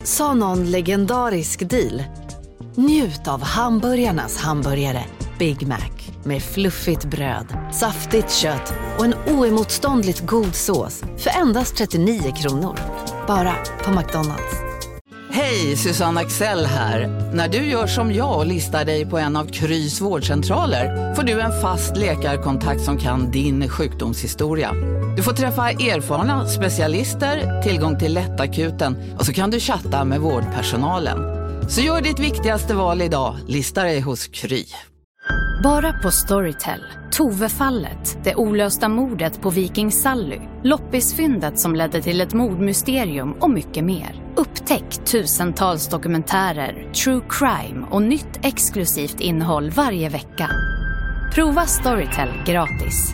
sa någon legendarisk deal. Njut av hamburgarnas hamburgare Big Mac med fluffigt bröd, saftigt kött och en oemotståndligt god sås för endast 39 kronor. Bara på McDonald's. Hej, Susanne Axel här. När du gör som jag och listar dig på en av Krys vårdcentraler får du en fast läkarkontakt som kan din sjukdomshistoria. Du får träffa erfarna specialister, tillgång till lättakuten och så kan du chatta med vårdpersonalen. Så gör ditt viktigaste val idag, lista dig hos Kry. Bara på Storytel. Tove-fallet, det olösta mordet på Viking Sally, loppisfyndet som ledde till ett mordmysterium och mycket mer. Upptäck tusentals dokumentärer, true crime och nytt exklusivt innehåll varje vecka. Prova Storytel gratis.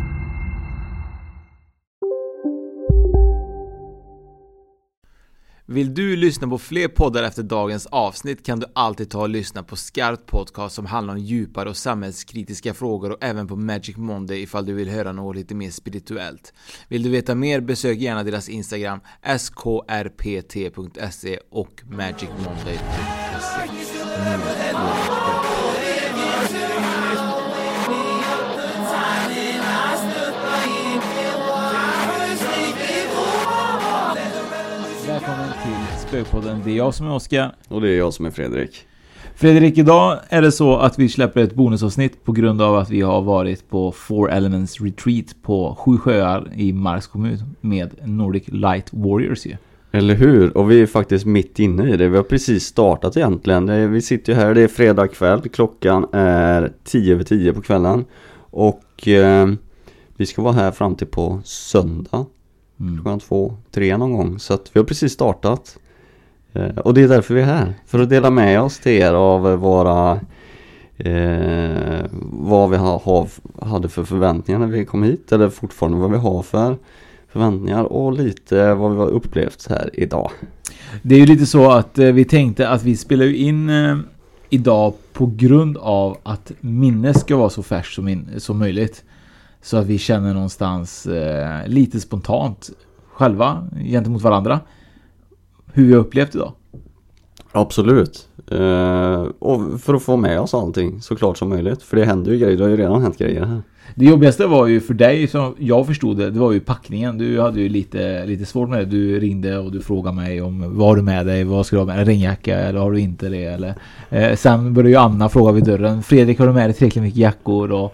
Vill du lyssna på fler poddar efter dagens avsnitt kan du alltid ta och lyssna på Skarpt podcast som handlar om djupare och samhällskritiska frågor och även på Magic Monday ifall du vill höra något lite mer spirituellt. Vill du veta mer, besök gärna deras Instagram skrpt.se och magicmonday.se. Välkommen till Spökpodden. Det är jag som är Oskar. Och det är jag som är Fredrik. Fredrik, idag är det så att vi släpper ett bonusavsnitt på grund av att vi har varit på Four Elements Retreat på 7 sjöar i Marks kommun med Nordic Light Warriors ju. Eller hur? Och vi är faktiskt mitt inne i det. Vi har precis startat egentligen. Vi sitter ju här, det är fredag kväll. Klockan är 10:10 på kvällen. Och vi ska vara här fram till på söndag. Klockan 2-3 någon gång. Så att vi har precis startat. Och det är därför vi är här. För att dela med oss till er av våra vad vi hade för förväntningar när vi kom hit. Eller fortfarande vad vi har för förväntningar. Och lite vad vi har upplevt här idag. Det är ju lite så att vi tänkte att vi spelar in idag på grund av att minnet ska vara så färskt som möjligt. Så att vi känner någonstans lite spontant själva gentemot varandra hur vi har upplevt idag. Absolut. Och för att få med oss allting så klart som möjligt. För det händer ju grejer, det har ju redan hänt grejer här. Det jobbigaste var ju för dig, som jag förstod det var ju packningen. Du hade ju lite svårt med det. Du ringde och du frågade mig om vad har du med dig, vad ska du ha med dig, regnjacka eller har du inte det? Eller, sen började ju Anna fråga vid dörren, Fredrik har du med dig tillräckligt mycket jackor? Och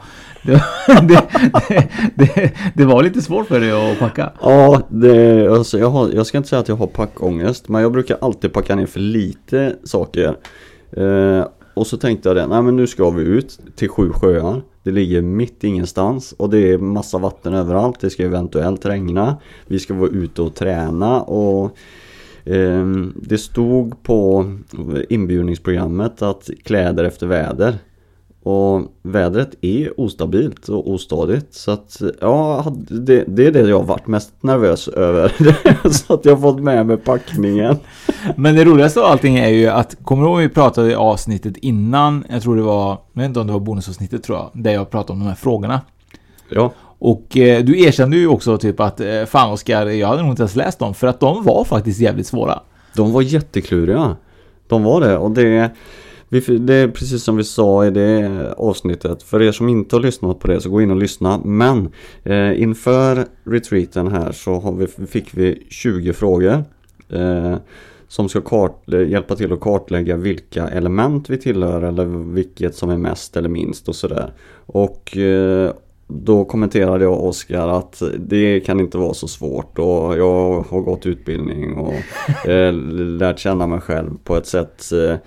det var lite svårt för dig att packa. Ja, alltså jag ska inte säga att jag har packångest, men jag brukar alltid packa ner för lite saker. Och så tänkte jag nej men nu ska vi ut till 7 sjöar. Det ligger mitt ingenstans och det är massa vatten överallt. Det ska eventuellt regna. Vi ska vara ute och träna och det stod på inbjudningsprogrammet att kläder efter väder. Och vädret är ostabilt och ostadigt. Så att ja, det är det jag har varit mest nervös över. Så att jag har fått med mig packningen. Men det roligaste av allting är ju att, kommer du ihåg vi pratade i avsnittet innan, jag tror det var, jag vet inte om det var bonusavsnittet tror jag, där jag pratade om de här frågorna. Ja. Och du erkände ju också typ att fan Oskar, jag hade nog inte ens läst dem för att de var faktiskt jävligt svåra. De var jättekluriga. De var det och det är precis som vi sa i det avsnittet. För er som inte har lyssnat på det så gå in och lyssna. Men inför retreaten här så fick vi 20 frågor som ska hjälpa till att kartlägga vilka element vi tillhör eller vilket som är mest eller minst och sådär. Och då kommenterade jag Oskar att det kan inte vara så svårt och jag har gått utbildning och lärt känna mig själv på ett sätt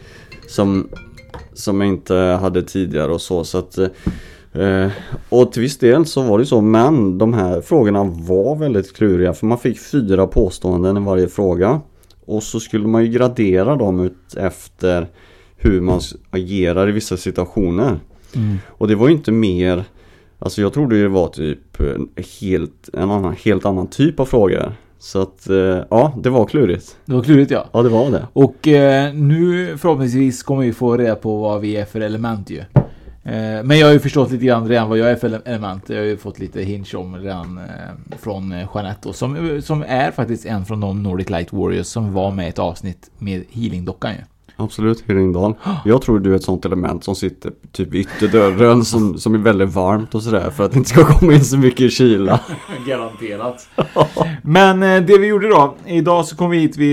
som jag inte hade tidigare och så att och till viss del så var det så, men de här frågorna var väldigt kluriga för man fick 4 påståenden i varje fråga och så skulle man ju gradera dem ut efter hur man agerar i vissa situationer. Och det var ju inte mer, alltså jag trodde det var typ en helt annan typ av frågor. Så att, ja, det var klurigt. Det var klurigt, ja. Ja, det var det. Och nu förhoppningsvis kommer vi få reda på vad vi är för element ju. Men jag har ju förstått lite grann redan vad jag är för element. Jag har ju fått lite hinch om redan från Jeanette då, som är faktiskt en från de Nordic Light Warriors som var med i ett avsnitt med healing-dockan ju. Absolut, Healing-Dahl. Jag tror du är ett sånt element som sitter typ vid ytterdörren som är väldigt varmt och sådär för att det inte ska komma in så mycket kyla. Garanterat. Men det vi gjorde då, idag så kom vi hit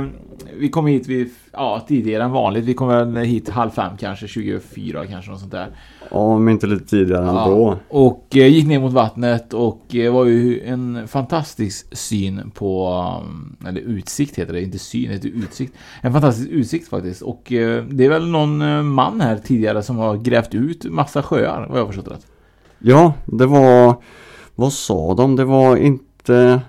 vid tidigare än vanligt. Vi kom väl hit 4:30 kanske, 24 kanske något sånt där. Ja, men inte lite tidigare ändå. Och gick ner mot vattnet och var ju en fantastisk syn på, eller utsikt heter det, inte syn, det är utsikt. En fantastisk utsikt faktiskt. Och det är väl någon man här tidigare som har grävt ut massa sjöar, vad jag har förstått rätt. Ja, det var, vad sa de? Det var inte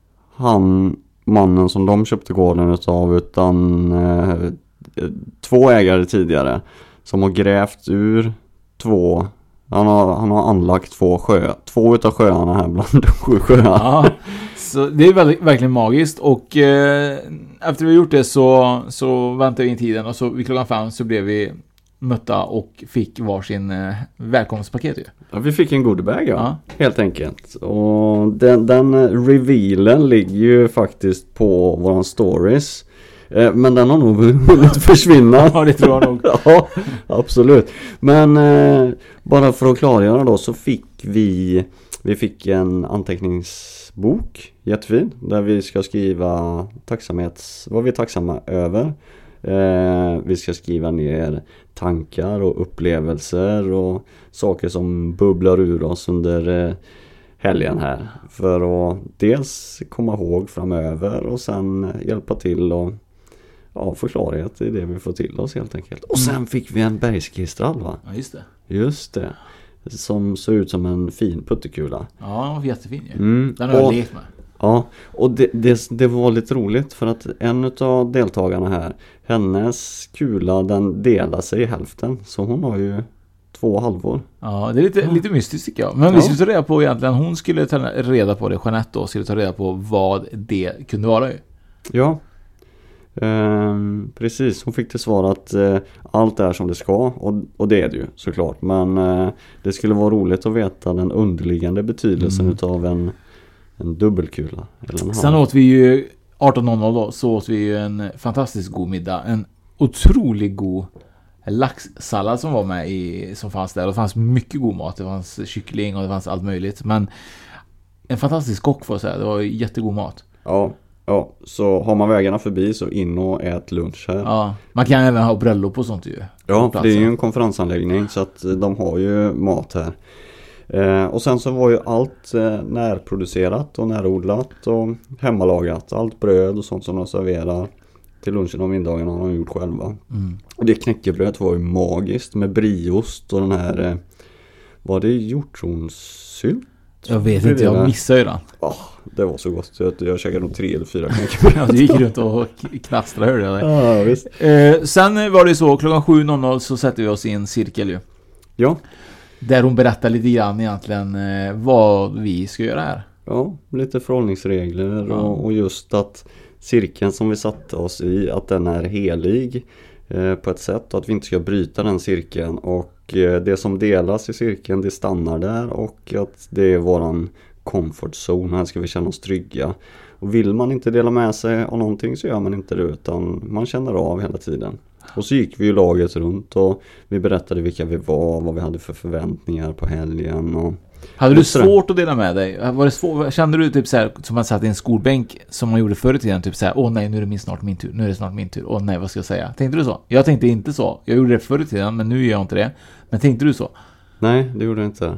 mannen som de köpte gården utav, utan 2 ägare tidigare som har grävt ur 2. Han har anlagt 2 sjöar. 2 utav sjöarna här bland de 7 sjöarna. Ja, så det är verkligen magiskt. Och efter vi gjort det så väntade vi in tiden. Och så vid 5:00 så blev vi mötta och fick varsin välkomstpaket ju. Ja, vi fick en goodiebag, ja. Helt enkelt. Och den revealen ligger ju faktiskt på våran stories. Men den har nog hunnit försvinna. Ja, det tror jag nog. Ja, absolut. Men bara för att klargöra då, så fick vi fick en anteckningsbok, jättefin, där vi ska skriva vad vi är tacksamma över. Vi ska skriva ner tankar och upplevelser och saker som bubblar ur oss under helgen här. För att dels komma ihåg framöver och sen hjälpa till och få klarhet i det vi får till oss helt enkelt. Och sen fick vi en bergskristall, va? Ja, just det. Just det. Som såg ut som en fin puttekula. Ja, den var jättefin ju. Den har jag lekt med. Ja, och det var lite roligt för att en av deltagarna här, hennes kula, den delar sig i hälften. Så hon har ju 2 halvor. Ja, det är lite mystiskt tycker jag. Men vi skulle ta reda på egentligen, hon skulle ta reda på det, Jeanette då, skulle ta reda på vad det kunde vara ju. Ja, precis. Hon fick till svar att allt är som det ska, och det är det ju såklart. Men det skulle vara roligt att veta den underliggande betydelsen utav en dubbelkula. Sen åt vi ju 18:00 då, så åt vi ju en fantastiskt god middag. En otroligt god laxsallad som var med som fanns där. Och det fanns mycket god mat. Det fanns kyckling och det fanns allt möjligt. Men en fantastisk kock får jag säga. Det var jättegod mat. Ja, så har man vägarna förbi så in och ät lunch här. Ja, man kan även ha bröllop och sånt ju. Ja, det är ju en konferensanläggning så att de har ju mat här. Och sen så var ju allt närproducerat och närodlat och hemmalagat. Allt bröd och sånt som de serverar till lunchen och middagen har de gjort själva. Och det knäckebrödet var ju magiskt med brieost och den här, var det hjortronsylt? Jag vet inte, jag missade ju den. Det var så gott. Jag käkade nog 3 eller 4 knäckebröd. Ja, du gick runt och knastrade, hörde jag det. Ja, visst. Sen var det så, 7:00 så sätter vi oss i en cirkel ju. Ja. Där hon berättar lite grann egentligen vad vi ska göra här. Ja, lite förhållningsregler och just att cirkeln som vi satte oss i, att den är helig på ett sätt och att vi inte ska bryta den cirkeln. Och det som delas i cirkeln, det stannar där och att det är våran comfort zone. Här ska vi känna oss trygga. Och vill man inte dela med sig av någonting så gör man inte det, utan man känner av hela tiden. Och så gick vi ju laget runt och vi berättade vilka vi var, vad vi hade för förväntningar på helgen. Och hade du svårt att dela med dig? Var det svårt? Kände du typ så här, som man satt i en skolbänk som man gjorde förr i tiden, typ så här, nej, nu är det snart min tur, nu är det snart min tur, nej, vad ska jag säga? Tänkte du så? Jag tänkte inte så. Jag gjorde det förr i tiden, men nu gör jag inte det. Men tänkte du så? Nej, det gjorde jag inte.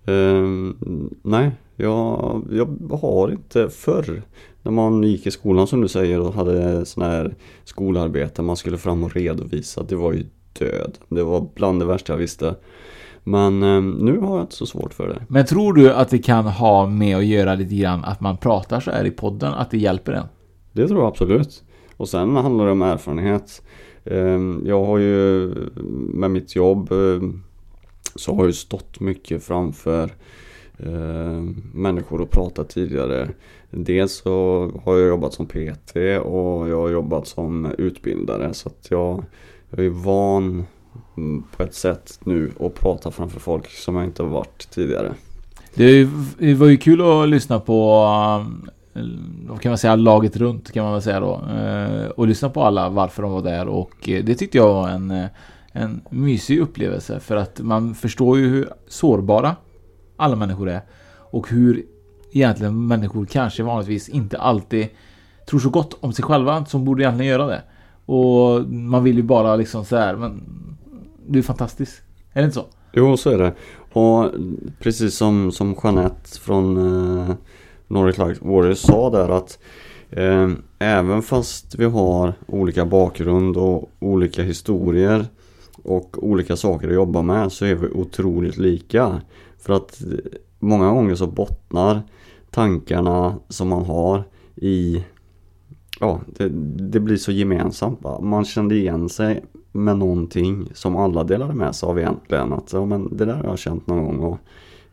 Nej, jag har inte förr. När man gick i skolan som du säger och hade sån här skolarbete, man skulle fram och redovisa, det var ju död. Det var bland det värsta jag visste. Men nu har jag inte så svårt för det. Men tror du att det kan ha med att göra lite grann att man pratar så här i podden, att det hjälper en? Det tror jag absolut. Och sen handlar det om erfarenhet. Jag har ju med mitt jobb så har jag ju stått mycket framför människor och pratat tidigare. Dels så har jag jobbat som PT och jag har jobbat som utbildare, så att jag är van på ett sätt nu och prata framför folk som jag inte har varit tidigare. Det var ju kul att lyssna på, vad kan man säga, laget runt kan man väl säga då, och lyssna på alla varför de var där, och det tyckte jag var en mysig upplevelse, för att man förstår ju hur sårbara alla människor är och hur egentligen människor kanske vanligtvis inte alltid tror så gott om sig själva som borde egentligen göra det, och man vill ju bara liksom så här, men du är fantastisk, är det inte så? Jo, så är det. Och precis som Jeanette från Nordic Light Warriors sa där, att även fast vi har olika bakgrund och olika historier och olika saker att jobba med, så är vi otroligt lika. För att många gånger så bottnar tankarna som man har i, ja, det blir så gemensamt. Man kände igen sig med någonting som alla delade med sig av egentligen. Att ja, men det där har jag känt någon gång. Och,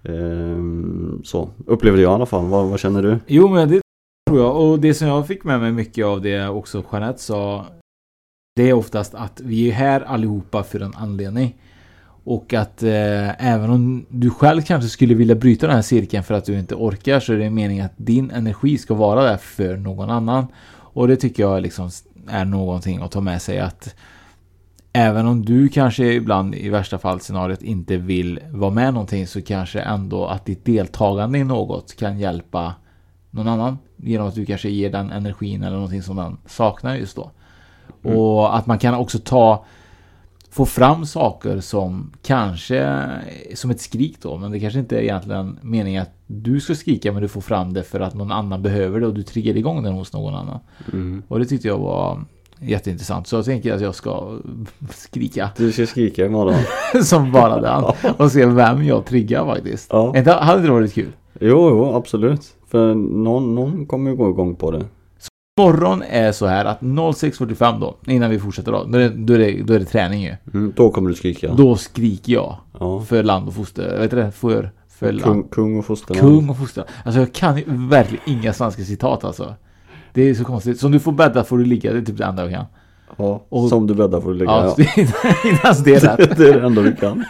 så upplevde jag i alla fall. Vad känner du? Jo, men det tror jag. Och det som jag fick med mig mycket av det också Jeanette sa, det är oftast att vi är här allihopa för en anledning. Och att även om du själv kanske skulle vilja bryta den här cirkeln för att du inte orkar, så är det meningen att din energi ska vara där för någon annan. Och det tycker jag liksom är någonting att ta med sig, att även om du kanske ibland i värsta fall scenariot inte vill vara med någonting, så kanske ändå att ditt deltagande i något kan hjälpa någon annan genom att du kanske ger den energin eller någonting som den saknar just då. Och att man kan också få fram saker som kanske som ett skrik då, men det kanske inte är egentligen meningen att du ska skrika, men du får fram det för att någon annan behöver det och du triggar igång den hos någon annan. Och det tyckte jag var jätteintressant, så jag tänker att jag ska skrika. Du ska skrika imorgon. Som bara den. Och se vem jag triggar faktiskt. Ja. Hade det varit kul? Jo, absolut. För någon kommer ju gå igång på det. Morgon är så här att 06:45 då, innan vi fortsätter då är det träning ju. Då kommer du skrika. Då skriker jag för land och foster. Vet du det? För kung och foster. Kung och foster. Alltså jag kan ju verkligen inga svenska citat alltså. Det är så konstigt. Som du får bädda får du ligga, det är typ det enda jag kan. Ja, och som du bäddar får du ligga. Ja. Inte ens det är rätt. Det är det enda du kan.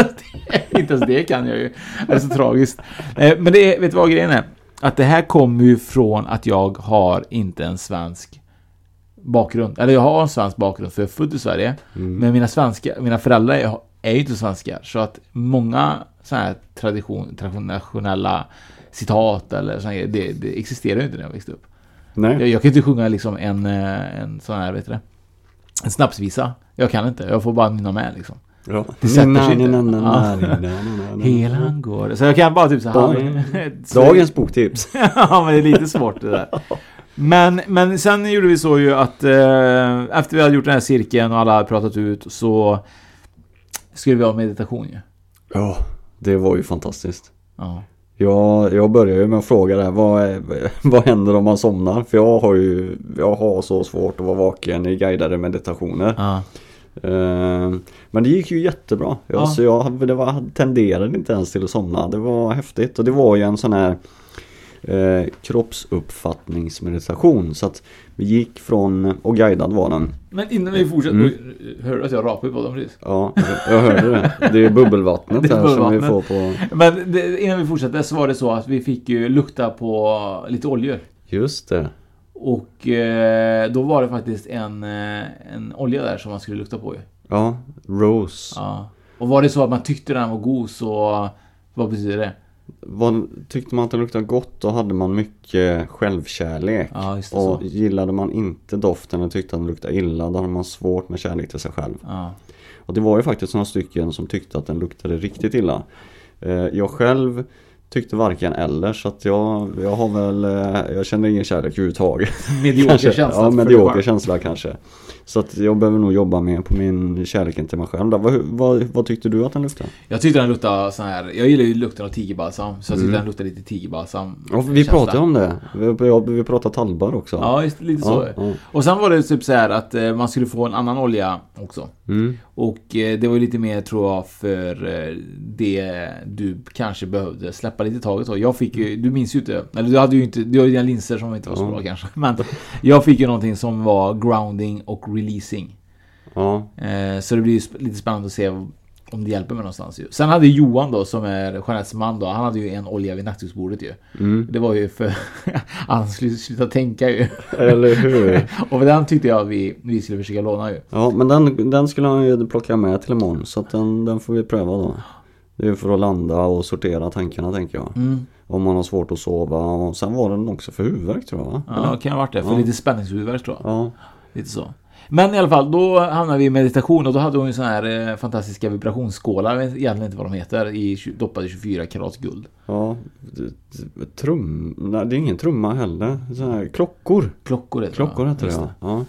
Inte ens det kan jag ju. Det är så tragiskt. Men det är, vet du vad grejen är? Att det här kommer ju från att jag har inte en svensk bakgrund. Eller jag har en svensk bakgrund för jag är född i Sverige. Men mina föräldrar är ju inte svenskar. Så att många sådana här traditionella citat eller sådana det existerar ju inte när jag växte upp. Nej. Jag kan inte sjunga liksom en sån här, vet du det? En snapsvisa. Jag kan inte. Jag får bara nynna med liksom. Ja. Det sätter sig inte. Hela går. Så jag kan bara typ så här. Dagens boktips. Ja, men det är lite svårt det där. Men sen gjorde vi så ju att efter vi hade gjort den här cirkeln och alla hade pratat ut, så skulle vi ha meditation ju. Ja, det var ju fantastiskt. Ja. Jag började ju med att fråga där, vad händer om man somnar? För jag har så svårt att vara vaken i guidade meditationer. Ja. Men det gick ju jättebra. Så jag tenderade inte ens till att somna. Det var häftigt. Och det var ju en sån här kroppsuppfattningsmeditation. Så att vi gick från, och guidad var den. Men innan vi fortsätter, hörde du att jag rapade på dem precis? Ja, jag hörde det. Det är bubbelvattnet det är här bubbelvattnet. som vi får på. Men innan vi fortsätter så var det så att vi fick ju lukta på lite oljor. Just det. Och då var det faktiskt en olja där som man skulle lukta på ju. Ja, rose. Ja. Och var det så att man tyckte den var god, så vad betyder det? Tyckte man att det luktade gott, då hade man mycket självkärlek. Ja, just det, och så. gillade man inte doften och tyckte att den luktade illa, då hade man svårt med kärlek till sig själv. Ja. Och det var ju faktiskt några stycken som tyckte att den luktade riktigt illa. Jag själv tyckte varken eller, så att jag har väl, jag känner ingen kärlek överhuvudtaget. Medioker känsla. Ja, medioker känsla kanske. Så att jag behöver nog jobba mer på min kärleken till mig själv. Vad tyckte du att den luktade? Jag tyckte den luktade så här. Jag gillar ju lukten av tigerbalsam, så jag tyckte den luktade lite tigerbalsam. Ja, vi pratade om det. Vi pratade talbar också. Ja, just lite så. Ja. Och sen var det typ så här att man skulle få en annan olja också. Och det var ju lite mer, tror jag, för det du kanske behövde släppa lite taget. Jag fick ju, du minns ju inte, eller du hade ju dina linser som inte var så bra kanske. Men jag fick ju någonting som var grounding och releasing. Ja. Så det blir ju lite spännande att se om det hjälper mig någonstans ju. Sen hade Johan då, som är Jeanettes man då, han hade ju en olja vid nattduksbordet ju. Det var ju för han skulle sluta tänka ju. Eller hur? Och den tyckte jag vi skulle försöka låna ju. Ja, men den skulle han ju plocka med till imorgon. Så att den får vi pröva då. Det är för att landa och sortera tankarna, tänker jag. Om man har svårt att sova. Och sen var den också för huvudvärk, tror jag. Ja, det kan ha varit det. För lite spänningshuvudvärk, tror jag. Ja. Lite så. Men i alla fall, då hamnade vi i meditation. Och då hade hon ju sån här fantastiska vibrationsskålar. Jag vet egentligen inte vad de heter. Doppade 24 karat guld. Ja, nej, det är ingen trumma heller. Så här, klockor. Klockor heter det, ja.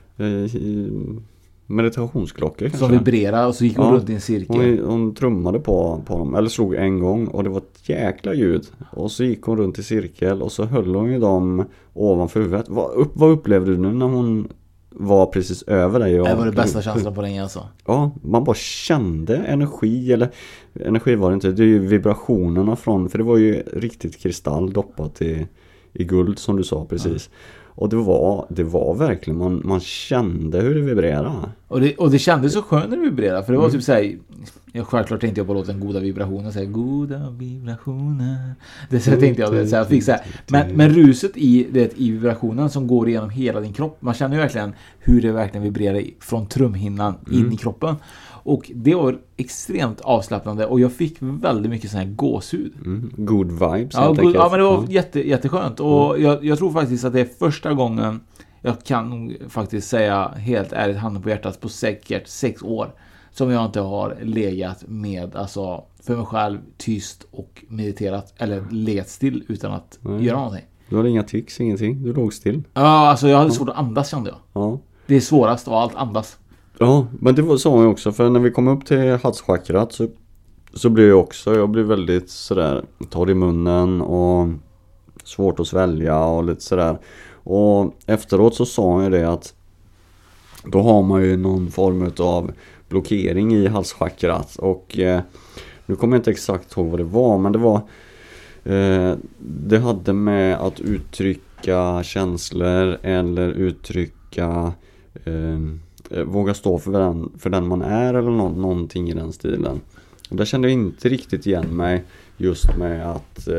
Meditationsklockor kanske. Som vibrerar och så gick hon runt i en cirkel. Hon trummade på dem, eller slog en gång och det var ett jäkla ljud. Och så gick hon runt i cirkel och så höll hon ju dem ovanför huvudet. Vad upplevde du nu när hon var precis över dig? Det var det bästa känslan på länge alltså. Ja, man bara kände energi, eller energi var det inte, det är ju vibrationerna från, för det var ju riktigt kristall doppat i guld som du sa precis. Och det var verkligen, man kände hur det vibrerade. Och det kändes så skönt när det vibrerade. För det var typ såhär, självklart tänkte jag på låten Goda vibrationer. Såhär, goda vibrationer. Det så tänkte jag. Det, så jag fick så här. Men ruset i vibrationen som går igenom hela din kropp. Man känner ju verkligen hur det verkligen vibrerar från trumhinnan in i kroppen. Och det var extremt avslappnande. Och jag fick väldigt mycket sån här gåshud. Good vibes. Ja, men det var jätteskönt. Och jag tror faktiskt att det är första gången jag kan nog faktiskt säga helt ärligt, handen på hjärtat, på säkert 6 år som jag inte har legat med, alltså för mig själv, tyst och mediterat eller legat still utan att göra någonting. Du hade inga tics, ingenting. Du låg still. Ja, alltså jag hade svårt att andas, kände jag. Ja. Det är svårast av allt, andas. Ja, men det var så också, för när vi kom upp till halschakrat så blev jag blev väldigt sådär torr i munnen och svårt att svälja och lite sådär. Och efteråt så sa han ju det att då har man ju någon form av blockering i halschakrat. Och nu kommer jag inte exakt ihåg vad det var, men det var det hade med att uttrycka känslor eller uttrycka våga stå för den man är eller någonting i den stilen. Och där kände jag inte riktigt igen mig just med att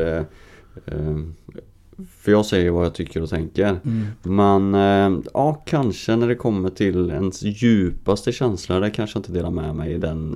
för jag säger vad jag tycker och tänker. Men ja, kanske när det kommer till ens djupaste känslor, där kanske jag inte delar med mig i den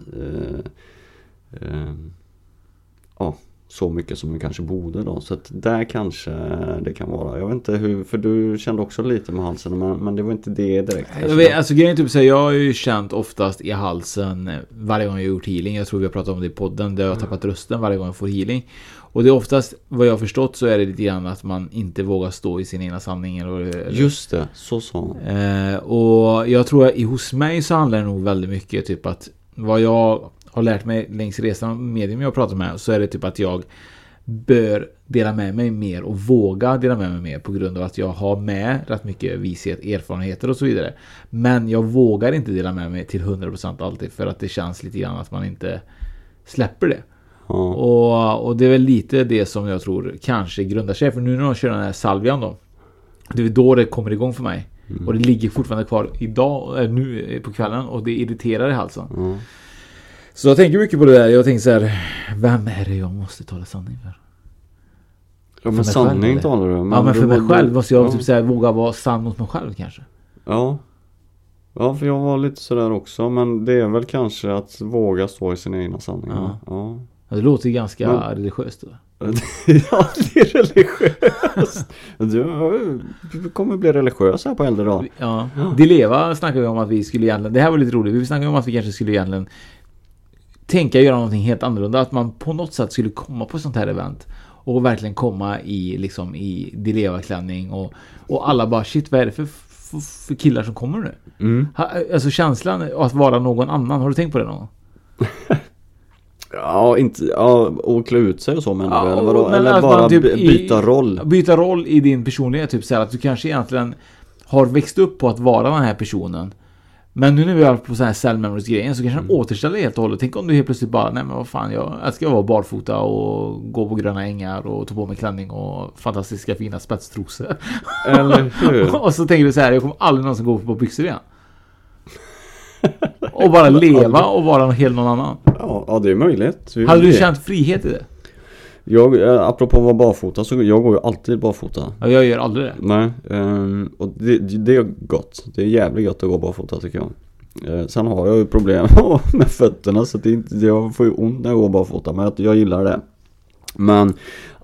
så mycket som jag kanske borde då. Så att där kanske det kan vara. Jag vet inte hur, för du kände också lite med halsen, men det var inte det direkt. Jag vet, alltså grejen typ så här, jag har ju känt oftast i halsen varje gång jag gjort healing. Jag tror vi har pratat om det i podden, där jag har tappat rösten varje gång jag får healing. Och det är oftast, vad jag har förstått, så är det lite grann att man inte vågar stå i sin egna sanning. Just det, så sa och jag tror att hos mig så handlar det nog väldigt mycket typ att vad jag har lärt mig längs resan medium jag pratar med, så är det typ att jag bör dela med mig mer och våga dela med mig mer på grund av att jag har med rätt mycket vishet, erfarenheter och så vidare. Men jag vågar inte dela med mig till 100% alltid, för att det känns lite grann att man inte släpper det. Och det är väl lite det som jag tror kanske grundar sig, för nu när jag kör den här salvian då, det är då det kommer igång för mig. Och det ligger fortfarande kvar idag, nu på kvällen, och det irriterar i halsen. Så jag tänker mycket på det där. Jag tänker så här, vem är det jag måste tala sanning för? Ja, men sanning talar du. Men för mig själv måste jag typ så här, våga vara sann mot mig själv kanske. Ja, för jag var lite sådär också. Men det är väl kanske att våga stå i sina egna sanningar. Ja. Det låter ganska religiöst då. Ja, det är religiöst. Du kommer bli religiös här på äldre dag. Ja, Dileva snackade vi om att vi skulle egentligen, det här var lite roligt, vi snackade om att vi kanske skulle egentligen göra någonting helt annorlunda, att man på något sätt skulle komma på sånt här event och verkligen komma i liksom i Dileva-klänning och alla bara, shit, vad är det för killar som kommer nu? Alltså känslan att vara någon annan, har du tänkt på det någon gång? Och klä ut sig och så, men eller vadå? Eller bara typ byta roll. Byta roll i din personlighet, typ så här, att du kanske egentligen har växt upp på att vara den här personen. Men nu när vi är på så här cell memories grejen, så kanske den återställer helt och hållet. Tänk om du helt plötsligt bara, nej men vad fan, jag ska vara barfota och gå på gröna ängar och ta på mig klänning och fantastiska fina spetstrosor. Eller hur? Och så tänker du så här, jag kommer aldrig någonsin gå på byxor igen. Och bara leva och vara helt någon annan. Ja, det är möjligt. Hade du känt frihet i det? Apropå att vara barfota, så jag går ju alltid barfota. Ja, jag gör aldrig det. Nej, och det är gott. Det är jävligt gott att gå barfota, tycker jag. Sen har jag ju problem med fötterna, så jag får ju ont när jag går barfota, men jag gillar det. Men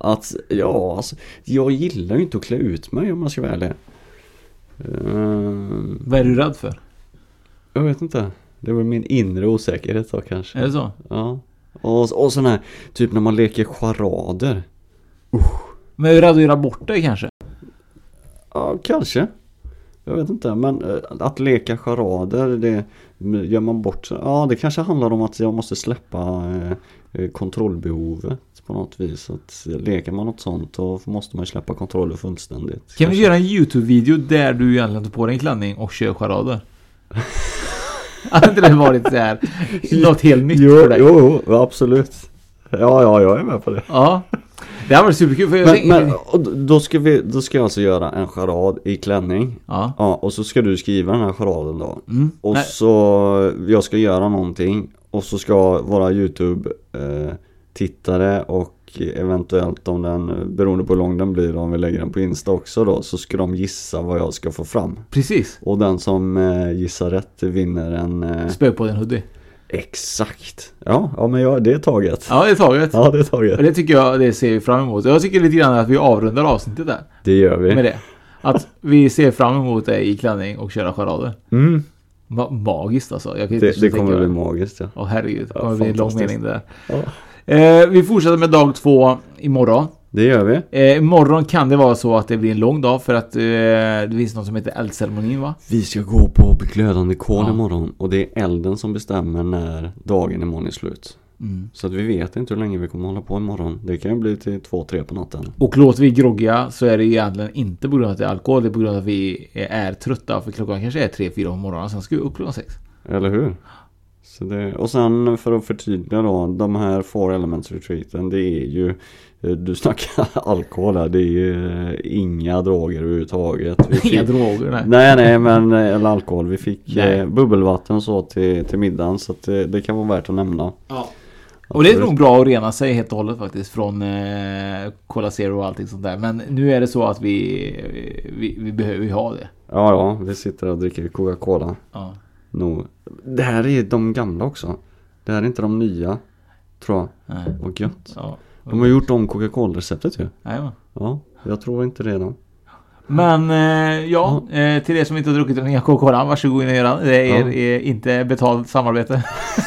jag gillar ju inte att klä ut mig, om man ska vara ärlig. Vad är du rädd för? Jag vet inte. Det var min inre osäkerhet då, kanske. Är det så? Ja. Och sån här, typ när man leker charader. Men är du rädd att göra bort dig kanske? Ja, kanske. Jag vet inte, men att leka charader, det gör man bort sig. Ja, det kanske handlar om att jag måste släppa kontrollbehovet på något vis. Att leker man något sånt, då måste man släppa kontrollen fullständigt. Kan vi göra en YouTube-video där du egentligen tar på dig en klänning och kör charader? Hade inte det varit så här något helt nytt för dig? Jo, absolut. Ja, jag är med på det. Ja. Det här var superkul, för då ska jag alltså göra en charad i klänning. Ja, och så ska du skriva den här charaden då. Och så jag ska göra någonting, och så ska våra YouTube tittare och eventuellt, om den, beroende på hur lång den blir, om vi lägger den på Insta också då, så ska de gissa vad jag ska få fram. Precis. Och den som gissar rätt vinner en spö på den hoodie. Exakt. Ja, men det är taget. Ja, det är taget. Ja, det är taget. Och det tycker jag, det ser vi fram emot. Jag tycker lite grann att vi avrundar avsnittet där. Det gör vi. Med det. Att vi ser fram emot det i klänning och köra charader. Magiskt alltså. Det kommer bli magiskt, ja. Åh herregud, det kommer bli en lång mening där. Ja. Vi fortsätter med dag 2 imorgon. Det gör vi. Imorgon kan det vara så att det blir en lång dag, för att det finns något som heter eldceremonin, va? Vi ska gå på glödande kol imorgon, och det är elden som bestämmer när dagen imorgon är slut. Så att vi vet inte hur länge vi kommer hålla på imorgon. Det kan ju bli till 2-3 på natten. Och låter vi groggiga, så är det egentligen inte på grund av att det är alkohol. Det är på grund av att vi är trötta, för klockan kanske är 3-4 på morgonen. Sen ska vi upp klockan 6. Eller hur? Så och sen, för att förtydliga då, de här 4 elements retreaten, det är ju, du snackar alkohol här, det är ju inga droger överhuvudtaget. Inga droger, nej, men eller alkohol. Vi fick bubbelvatten och så till middagen, så att det kan vara värt att nämna. Ja. Och det är nog bra att rena sig helt och hållet faktiskt från Cola Zero och allting sånt där. Men nu är det så att vi behöver ju ha det. Ja, vi sitter och dricker Coca-Cola. Ja. Det här är de gamla också. Det här är inte de nya, tror jag. Nej. Och gött. Ja. De har gjort om Coca-Cola-receptet ju. Ja, jag tror inte det då. Men till er som inte har druckit den nya Coca-Cola, varsågod in och göra. Det är inte betalt samarbete.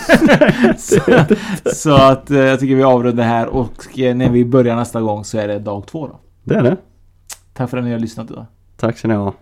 så att jag tycker vi avrundar här, och när vi börjar nästa gång så är det dag 2 då. Det är det. Tack för att ni har lyssnat idag. Tack så ni ha.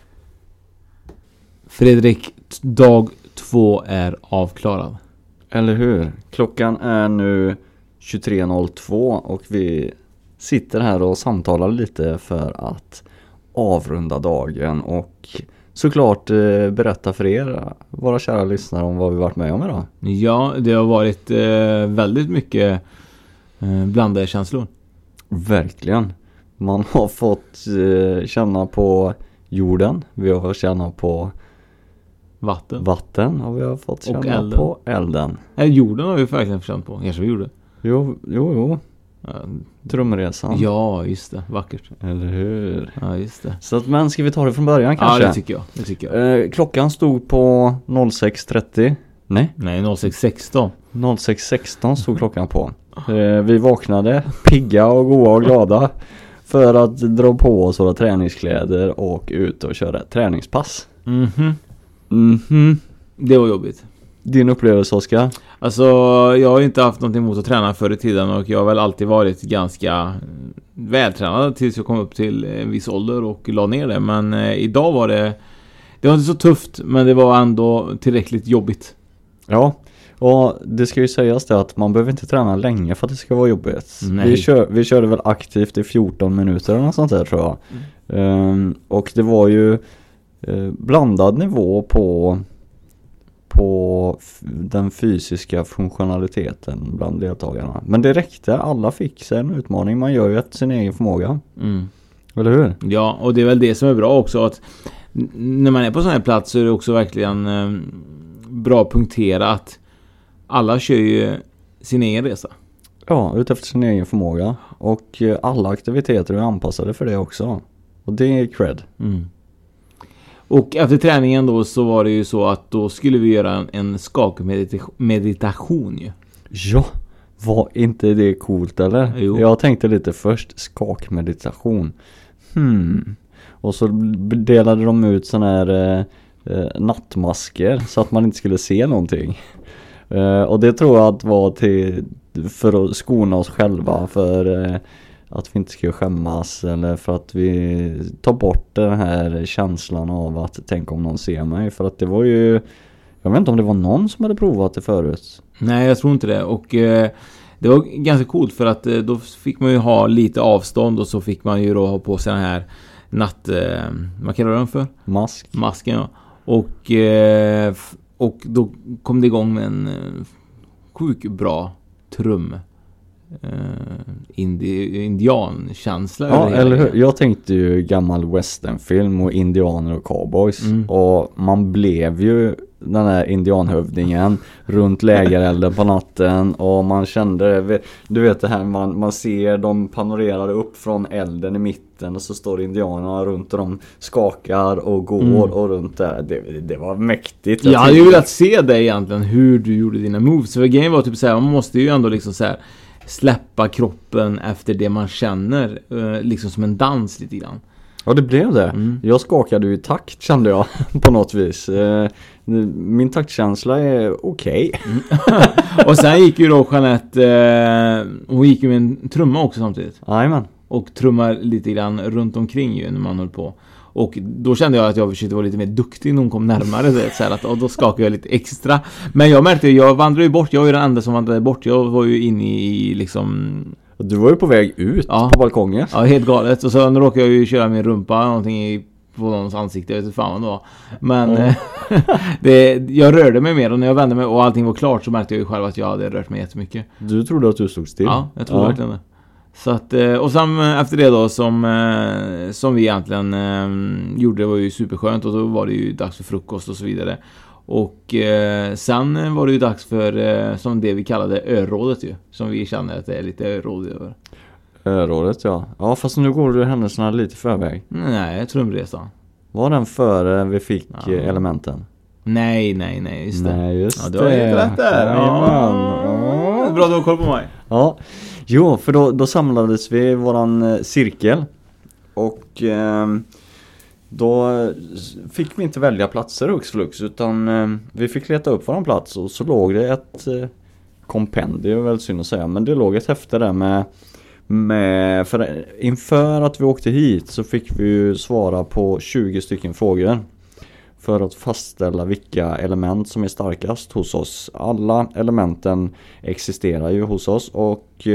Fredrik, dag 2 är avklarad. Eller hur? Klockan är nu 23:02 och vi sitter här och samtalar lite för att avrunda dagen och såklart berätta för er, våra kära lyssnare, om vad vi varit med om idag. Ja, det har varit väldigt mycket blandade känslor. Verkligen. Man har fått känna på jorden, vi har känna på vatten och vi har fått känna på elden. Jorden har vi verkligen känt på, kanske vi gjorde. Jo. Trumresan. Ja, just det. Vackert. Eller hur? Ja, just det. Så att, men ska vi ta det från början kanske? Ja, det tycker jag. Klockan stod på 06:30. Nej, 06:16. 06:16 stod klockan på. Vi vaknade pigga och goa och glada för att dra på oss våra träningskläder och ut och köra ett träningspass. Det var jobbigt. Din upplevelse, Oskar? Alltså, jag har inte haft något emot att träna förr i tiden, och jag har väl alltid varit ganska vältränad tills jag kom upp till en viss ålder och la ner det. Men idag var det var inte så tufft, men det var ändå tillräckligt jobbigt. Ja, och det ska ju sägas det att man behöver inte träna länge för att det ska vara jobbigt. Vi körde väl aktivt i 14 minuter eller något sånt där, tror jag. Och det var ju blandad nivå på den fysiska funktionaliteten bland deltagarna. Men det räckte, alla fick sig en utmaning. Man gör ju efter sin egen förmåga. Eller hur? Ja, och det är väl det som är bra också, att när man är på sån här plats så är det också verkligen bra punktera att alla kör ju sin egen resa. Ja, utefter sin egen förmåga. Och alla aktiviteter är anpassade för det också. Och det är cred. Och efter träningen då så var det ju så att då skulle vi göra en skakmeditation ju. Ja, var inte det coolt eller? Jo. Jag tänkte lite först, skakmeditation. Och så delade de ut såna här nattmasker så att man inte skulle se någonting. Och det tror jag att var för att skona oss själva för att vi inte ska skämmas eller för att vi tar bort den här känslan av att tänka om någon ser mig. För att det var ju, jag vet inte om det var någon som hade provat det förut. Nej, jag tror inte det. Och det var ganska coolt för att då fick man ju ha lite avstånd och så fick man ju då ha på sig den här vad kallar du den för? Masken, ja. Och då kom det igång med en sjukt bra trum. Indiankänsla. Ja, eller hur? Jag tänkte ju gammal westernfilm och indianer och cowboys. Och man blev ju den här indianhövdingen runt lägerelden på natten. Och man kände, du vet det här, man ser de panorerade upp från elden i mitten. Och så står indianerna runt och de skakar och går och runt där. Det var mäktigt. Jag hade ju velat se det egentligen, hur du gjorde dina moves. För grejen var typ så här, man måste ju ändå liksom så här släppa kroppen efter det man känner, liksom som en dans lite grann. Ja, det blev det. Jag skakade ju i takt, kände jag på något vis. Min taktkänsla är okej. Och sen gick ju då Jeanette, hon gick ju med en trumma också samtidigt. Jajamän. Och trummar lite grann runt omkring ju när man höll på. Och då kände jag att jag försökte vara lite mer duktig när hon kom närmare det, så här att, och då skakade jag lite extra. Men jag märkte ju, jag vandrade ju bort. Jag var ju den enda som vandrade bort. Jag var ju inne i liksom... Du var ju på väg ut på balkongen. Ja, helt galet. Och så råkade jag ju köra min rumpa någonting på någons ansikte. Jag vet inte fan vad det var. Men jag rörde mig mer. Och när jag vände mig och allting var klart så märkte jag ju själv att jag hade rört mig jättemycket. Du trodde att du stod still? Ja, jag trodde verkligen det. Så att, och sen efter det då som vi egentligen gjorde, var ju superskönt. Och då var det ju dags för frukost och så vidare. Och sen var det ju dags för som det vi kallade örådet ju. Som vi känner att det är lite öråd över. Örådet, ja. Ja, fast nu går du händelserna lite förväg. Nej, trumresan. Var den före vi fick elementen? Nej, just det. Nej, just det. Ja, du har helt rätt där. Ja. Bra, du har koll på mig. Ja, jo, för då samlades vi i våran cirkel. Och då fick vi inte välja platser hux flux, utan vi fick leta upp våran plats. Och så låg det ett kompendium, väl synd att säga, men det låg ett häfte där med för inför att vi åkte hit så fick vi ju svara på 20 stycken frågor för att fastställa vilka element som är starkast hos oss. Alla elementen existerar ju hos oss, och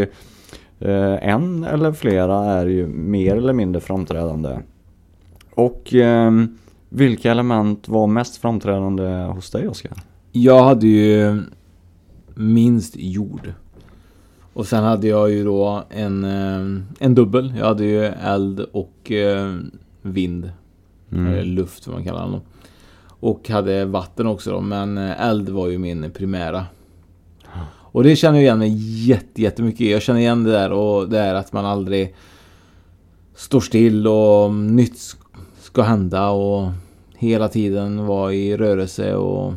en eller flera är ju mer eller mindre framträdande. Och vilka element var mest framträdande hos dig, Oskar? Jag hade ju minst jord. Och sen hade jag ju då en dubbel. Jag hade ju eld och vind. Luft, vad man kallar det. Och hade vatten också då. Men eld var ju min primära. Och det känner jag igen mig jättemycket. Jag känner igen det där, och det är att man aldrig står still och nytt ska hända och hela tiden vara i rörelse, och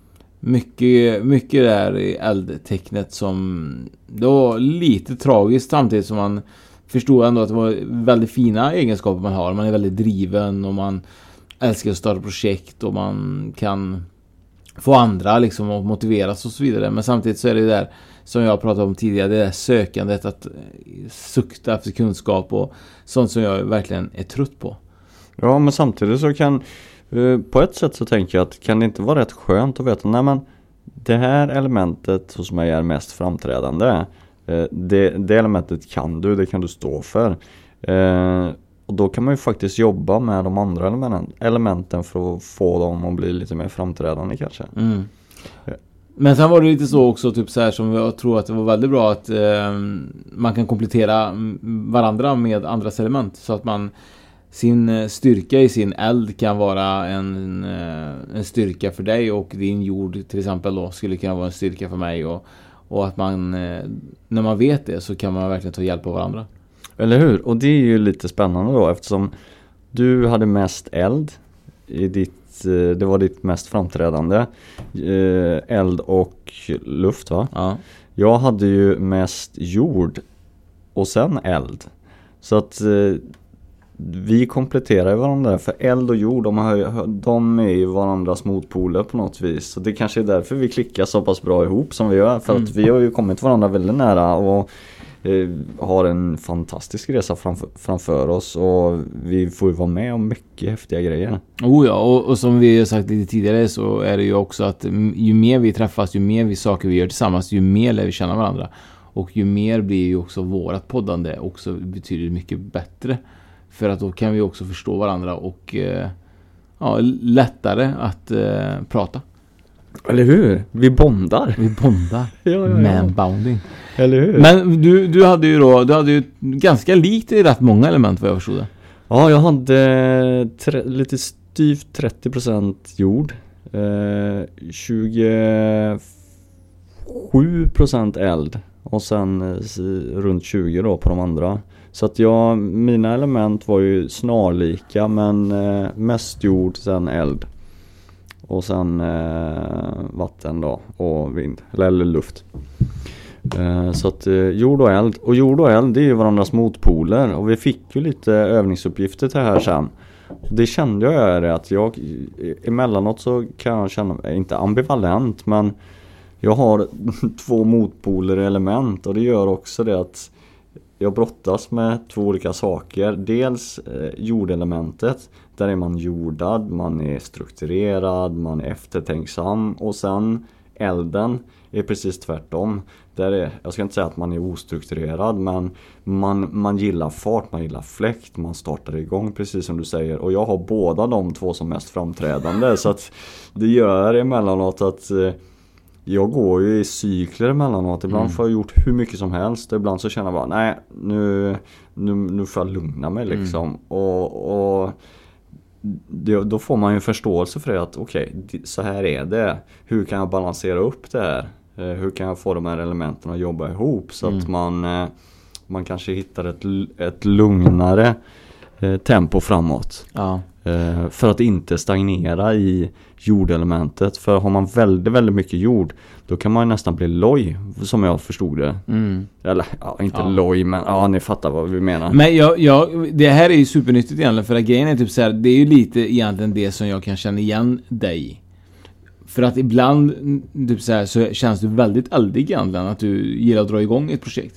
mycket där i eldtecknet som det var lite tragiskt, samtidigt som man förstod ändå att det var väldigt fina egenskaper man har. Man är väldigt driven och man älskar att starta projekt och man kan få andra liksom att motiveras och så vidare. Men samtidigt så är det där som jag pratade om tidigare, det där sökandet att sukta efter kunskap och sånt som jag verkligen är trött på. Ja, men samtidigt så kan på ett sätt så tänker jag att kan det inte vara rätt skönt att veta, nej men det här elementet hos mig är mest framträdande. Det elementet det kan du stå för. Och då kan man ju faktiskt jobba med de andra elementen för att få dem att bli lite mer framträdande kanske. Men sen var det lite så också, typ så här, som jag tror att det var väldigt bra att man kan komplettera varandra med andras element, så att man sin styrka i sin eld kan vara en styrka för dig, och din jord till exempel då skulle kunna vara en styrka för mig, och att man när man vet det så kan man verkligen ta hjälp av varandra. Eller hur? Och det är ju lite spännande då, eftersom du hade mest eld i det var ditt mest framträdande eld och luft, va? Ja. Jag hade ju mest jord och sen eld. Så att vi kompletterar varandra, för eld och jord de är ju varandras motpoler på något vis. Så det kanske är därför vi klickar så pass bra ihop som vi gör, för att vi har ju kommit varandra väldigt nära och har en fantastisk resa framför oss, och vi får ju vara med om mycket häftiga grejer. Oh ja, och som vi har sagt lite tidigare så är det ju också att ju mer vi träffas, ju mer saker vi gör tillsammans, ju mer lär vi känna varandra. Och ju mer blir ju också vårat poddande också betydligt mycket bättre. För att då kan vi också förstå varandra och lättare att prata. Eller hur? Vi bondar. Ja. Man-bounding. Eller hur? Men du hade ju ganska likt i rätt många element, vad jag förstod det. Ja, jag hade lite styvt 30% jord. 27% eld. Och sen runt 20 då på de andra. Så att mina element var ju snarlika, men mest jord, sen eld. Och sen vatten då, och vind, eller luft. Så att jord och eld. Och jord och eld, det är ju varandras motpoler. Och vi fick ju lite övningsuppgifter till här sen. Det kände jag är det, att jag emellanåt så kan jag känna mig inte ambivalent, men jag har 2 motpoler i element, och det gör också det att jag brottas med 2 olika saker. Dels jordelementet, där är man jordad, man är strukturerad, man är eftertänksam, och sen elden är precis tvärtom. Jag ska inte säga att man är ostrukturerad, men man gillar fart, man gillar fläkt, man startar igång precis som du säger. Och jag har båda de 2 som mest framträdande, så att det gör emellanåt att jag går ju i cykler emellanåt. Ibland får jag gjort hur mycket som helst. Ibland så känner jag bara, nej, nu får jag lugna mig liksom. Och då får man ju förståelse för det, att okej, så här är det. Hur kan jag balansera upp det här? Hur kan jag få de här elementen att jobba ihop så att man kanske hittar ett lugnare tempo framåt. Ja. För att inte stagnera i jordelementet. För har man väldigt, väldigt mycket jord, då kan man nästan bli loj, som jag förstod det. Eller, inte loj, men ni fattar vad vi menar. Men det här är ju supernyttigt egentligen, för att grejen är typ så här, det är ju lite egentligen det som jag kan känna igen dig. För att ibland typ så här, så känns du väldigt eldig egentligen, att du gillar att dra igång ett projekt.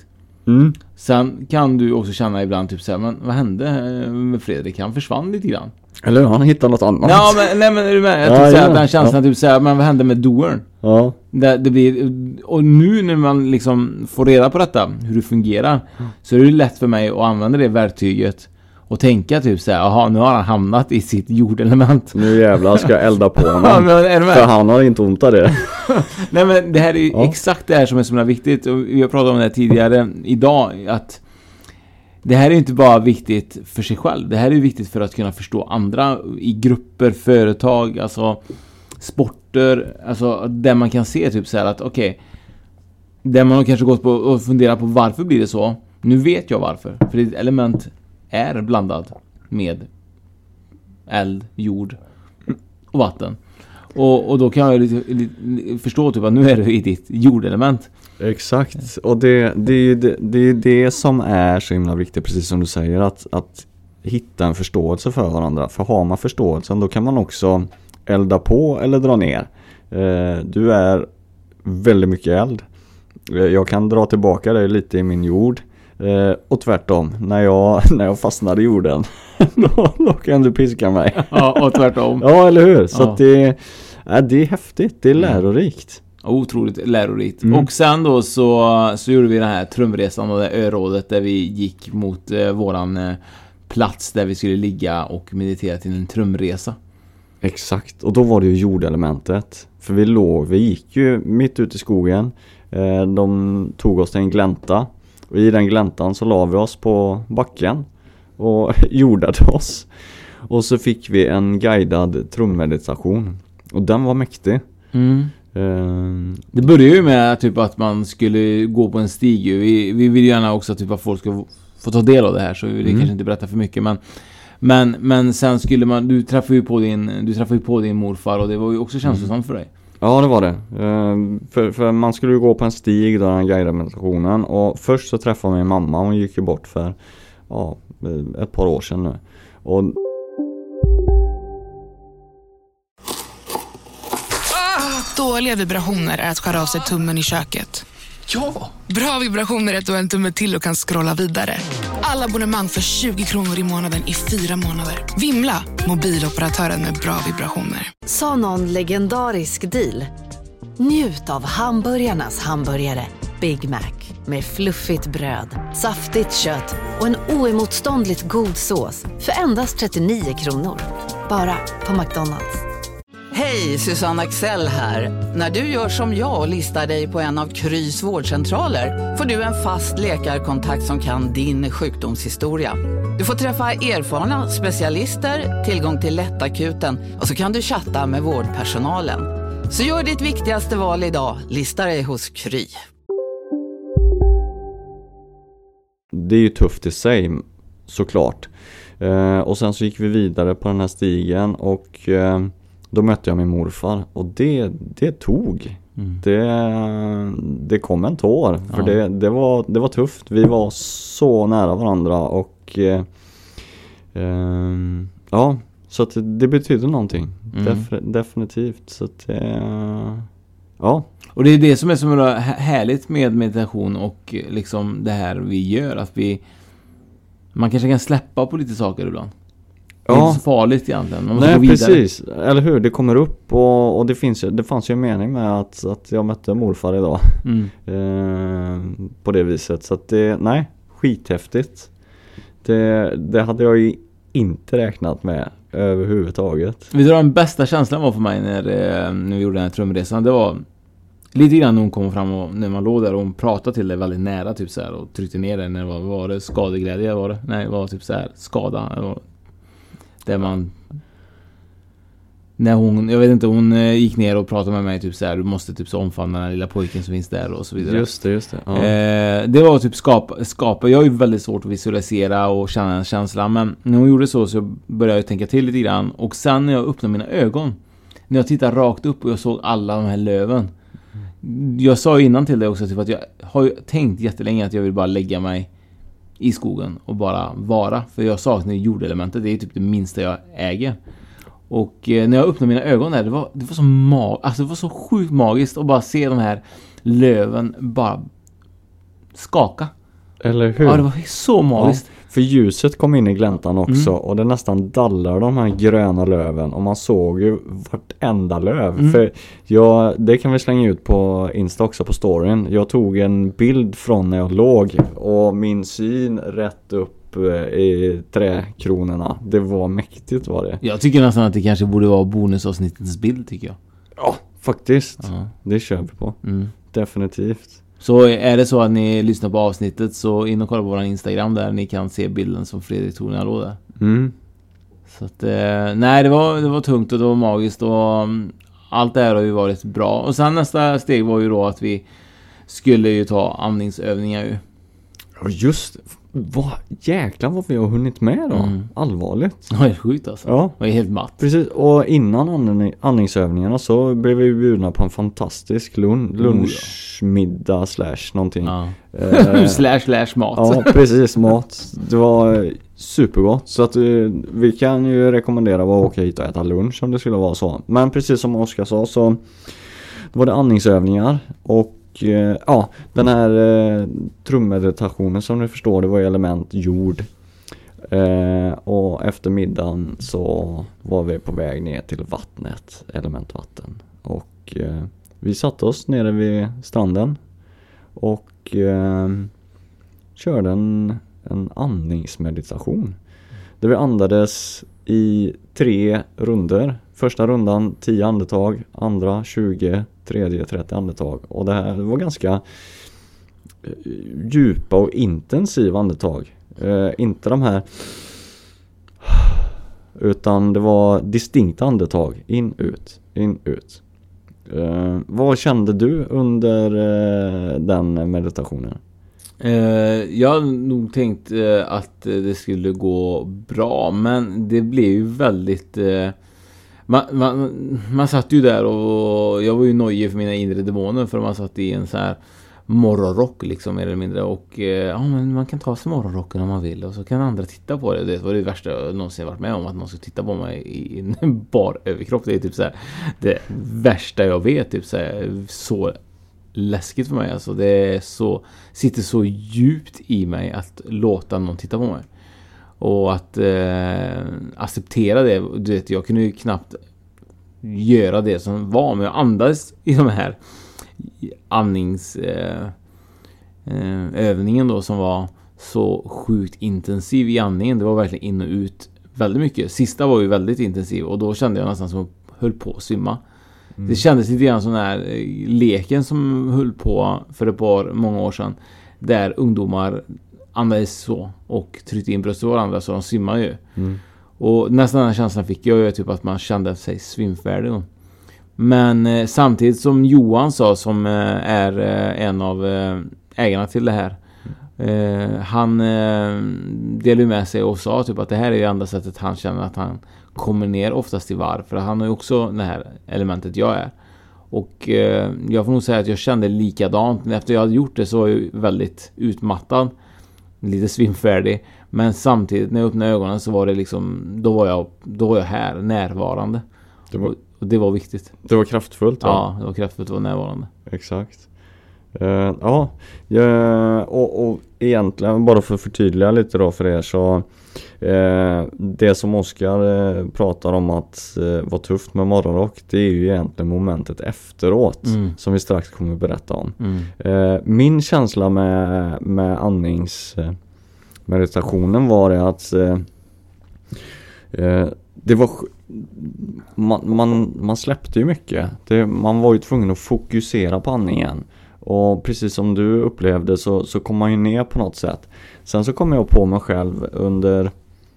Sen kan du också känna ibland typ så här, men vad hände med Fredrik? Han försvann lite grann. Eller han hittade något annat. Ja, men är du med? Jag typ den känslan typ så här, men vad hände med doern? Ja. Det blir, och nu när man liksom får reda på detta, hur det fungerar, så är det lätt för mig att använda det verktyget och tänka typ så här, jaha, nu har han hamnat i sitt jordelement. Nu jävlar ska jag elda på honom. Ja, men är du med? För han har inte ont av det. Nej, men det här är ju exakt det här som är så viktigt, och vi har pratat om det tidigare idag, att det här är inte bara viktigt för sig själv. Det här är viktigt för att kunna förstå andra i grupper, företag, alltså sporter, alltså där man kan se typ så här att okej, där man har kanske gått på och funderat på varför blir det så. Nu vet jag varför. För ett element är blandad med eld, jord och vatten. Och då kan jag förstå typ att nu är det i ditt jordelement. Exakt, och det är det som är så himla viktigt, precis som du säger, att hitta en förståelse för varandra. För har man förståelsen, då kan man också elda på eller dra ner. Du är väldigt mycket eld. Jag kan dra tillbaka dig lite i min jord. Och tvärtom, när jag fastnar i jorden, då kan du piska mig. Ja, och tvärtom. Ja, eller hur? Så att det är häftigt, det är lärorikt. Otroligt lärorikt. Och sen då så gjorde vi den här trumresan och det örådet där vi gick mot våran plats där vi skulle ligga och meditera till en trumresa. Exakt, och då var det ju jordelementet. För vi gick ju mitt ute i skogen. De tog oss till en glänta. Och i den gläntan så la vi oss på backen. och jordade oss. Och så fick vi en guidad trummeditation. Och den var mäktig. Det började ju med typ att man skulle gå på en stig. Vi vill gärna också typ att folk ska få ta del av det här, så vi kanske inte berätta för mycket, men sen skulle man, du träffade ju på din morfar, och det var ju också känslosamt för dig. Ja, det var det. För man skulle ju gå på en stig där, den guidade meditationen, och först så träffade min mamma. Hon gick ju bort för ett par år sedan nu. Och dåliga vibrationer är att skära av sig tummen i köket. Ja! Bra vibrationer är att du har en tumme till och kan scrolla vidare. Alla abonnemang för 20 kronor i månaden i 4 månader. Vimla! Mobiloperatören med bra vibrationer. Sa någon legendarisk deal. Njut av hamburgarnas hamburgare Big Mac. Med fluffigt bröd, saftigt kött och en oemotståndligt god sås för endast 39 kronor. Bara på McDonald's. Hej, Susanne Axel här. När du gör som jag och listar dig på en av Krys vårdcentraler får du en fast läkarkontakt som kan din sjukdomshistoria. Du får träffa erfarna specialister, tillgång till lättakuten och så kan du chatta med vårdpersonalen. Så gör ditt viktigaste val idag, lista dig hos Kry. det är ju tufft i sig, såklart. Och sen så gick vi vidare på den här stigen och då mötte jag min morfar och det tog. Det kom en tår för det var tufft. Vi var så nära varandra och ja, så att det betyder någonting. Definitivt. Så att ja. Och det är det som är så härligt med meditation och liksom det här vi gör, att man kanske kan släppa på lite saker ibland. Det är inte så farligt egentligen. Nej, precis. Eller hur? Det kommer upp och det fanns ju en mening med att jag mötte morfar idag. På det viset. Så att skithäftigt. Det hade jag ju inte räknat med överhuvudtaget. Vet du vad den bästa känslan var för mig när vi gjorde den här trumresan? Det var lite grann när hon kom fram och när man låg där och hon pratade till dig väldigt nära typ så här och tryckte ner dig när det var det skadeglädje var det? Nej, det var typ så här skada. Där man när hon gick ner och pratade med mig typ så här, du måste typ så omfamna den lilla pojken som finns där och så vidare. Just det. Ja. Det var typ skapa. Jag är ju väldigt svårt att visualisera och känna en känsla, men när hon gjorde så började jag tänka till lite grann och sen när jag öppnade mina ögon, när jag tittade rakt upp och jag såg alla de här löven. Jag sa ju innan till dig också typ att jag har ju tänkt jättelänge att jag vill bara lägga mig i skogen och bara vara, för jag saknar jordelementet, det är typ det minsta jag äger. Och när jag öppnade mina ögon där, det var så sjukt magiskt att bara se de här löven bara skaka. Eller hur? Ja, det var så magiskt. Ja, för ljuset kom in i gläntan också och det nästan dallade de här gröna löven och man såg ju vartenda löv. För det kan vi slänga ut på Insta också på storyn. Jag tog en bild från när jag låg och min syn rätt upp i träkronorna. Det var mäktigt var det. Jag tycker nästan att det kanske borde vara bonusavsnittens bild, tycker jag. Ja, faktiskt. Ja. Det kör vi på. Definitivt. Så är det så att ni lyssnar på avsnittet, så in och kolla på vår Instagram där ni kan se bilden som Fredrik tog när jag låg där. Så att, nej, det var tungt och det var magiskt och allt det här har ju varit bra. Och sen nästa steg var ju då att vi skulle ju ta andningsövningar ju. Ja, just jäklar vad vi har hunnit med då. Allvarligt. Ja, det är sjukt alltså. Ja. Jag är helt matt. Precis, och innan andningsövningarna så blev vi bjudna på en fantastisk lunchmiddag / någonting. Ja. / mat. Ja, precis, mat. Det var supergott. Så att vi kan ju rekommendera att åka hit och äta lunch om det skulle vara så. Men precis som Oskar sa så var det andningsövningar och ja, den här trummeditationen som ni förstår, det var element jord. Och efter middagen så var vi på väg ner till vattnet, element vatten. Och vi satte oss nere vid stranden och körde en andningsmeditation. Där vi andades i 3 runder. Första rundan 10 andetag, andra 20, tredje 30 andetag. Och det här var ganska djupa och intensiva andetag. Inte de här utan det var distinkta andetag. In, ut, in, ut. Vad kände du under den meditationen? Jag har nog tänkt att det skulle gå bra, men det blev ju väldigt... Man satt ju där och jag var ju nojig för mina inre demoner, för man satt i en så här morgonrock liksom, mer eller mindre, och men man kan ta sig morgonrocken om man vill, och så kan andra titta på det. Det var det värsta jag någonsin varit med om, att någon ska titta på mig i en bar överkropp. Det är typ så här, det värsta jag vet, typ så läskigt för mig, alltså. Det är så, sitter så djupt i mig att låta någon titta på mig. Och att acceptera det. Du vet, jag kunde ju knappt göra det som var, men jag andades i de här övningen då, som var så sjukt intensiv i andningen. Det var verkligen in och ut väldigt mycket. Sista var ju väldigt intensiv, och då kände jag nästan som att jag höll på att svimma. Det kändes lite grann sån här leken som höll på för många år sedan, där ungdomar andades så och tryckte in bröstet på varandra så de svimmar ju. Och nästan den känslan fick jag ju, typ att man kände sig svimfärdig då. Men samtidigt som Johan sa, som är en av ägarna till det här, han delade med sig och sa typ att det här är ju enda sättet han känner att han kommer ner oftast i varv, för han har ju också det här elementet jag är. Och jag får nog säga att jag kände likadant. Efter jag hade gjort det så var jag väldigt utmattad, lite svimfärdig, men samtidigt när jag öppnade ögonen så var det liksom, då var jag här, närvarande. Och det var viktigt. Det var kraftfullt, va? Ja, det var kraftfullt att vara närvarande. Exakt. Och egentligen, bara för att förtydliga lite då för er, så det som Oskar pratar om att vara tufft med morgonrock, det är ju egentligen momentet efteråt, som vi strax kommer att berätta om. Min känsla med andningsmeditationen var det att det var man släppte ju mycket. Man var ju tvungen att fokusera på andningen. Och precis som du upplevde så kom man ju ner på något sätt. Sen så kom jag på mig själv under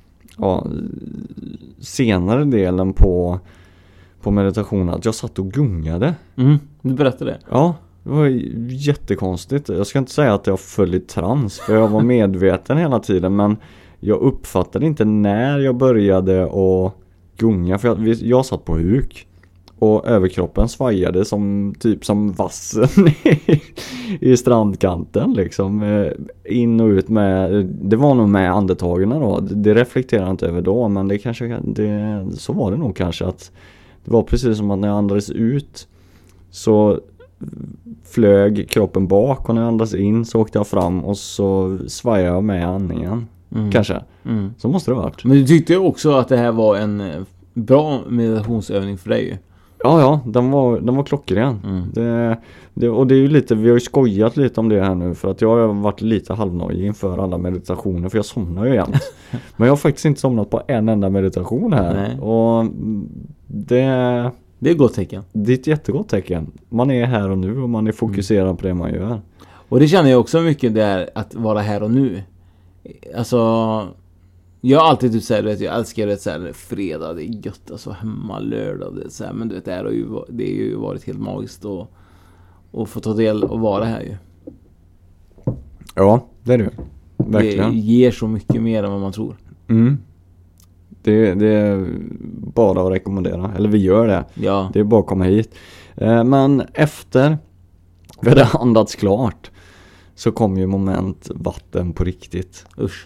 senare delen på meditationen att jag satt och gungade. Du berättade det. Ja, det var jättekonstigt. Jag ska inte säga att jag föll i trans, för jag var medveten hela tiden, men jag uppfattade inte när jag började att gunga, för jag satt på huk. Och överkroppen svajade som vassen i strandkanten liksom. In och ut med, det var nog med andetagen då. Det reflekterar jag inte över då, men så var det nog kanske, att det var precis som att när jag andades ut så flög kroppen bak, och när jag andades in så åkte jag fram och så svajade jag med andningen. Kanske. Så måste det ha varit. Men du tyckte också att det här var en bra meditationsövning för dig ju. Ja, den var klockren. Och det är ju lite, vi har ju skojat lite om det här nu, för att jag har varit lite halvnöjd inför alla meditationer, för jag somnar ju igen. Men jag har faktiskt inte somnat på en enda meditation här. Nej. Och det är ett gott tecken. Det är ett jättegott tecken. Man är här och nu och man är fokuserad på det man gör. Och det känner jag också mycket där, att vara här och nu. Alltså, jag har alltid typ såhär, jag älskar det såhär, fredag, det är gött, alltså hemma, lördag, det är såhär, men du vet, det har ju varit helt magiskt och få ta del och vara här ju. Ja, det är det. Verkligen. Det ger så mycket mer än vad man tror. Det är bara att rekommendera. Eller vi gör det. Ja. Det är bara att komma hit. Men efter vi hade andats klart så kom ju moment vatten på riktigt. Usch.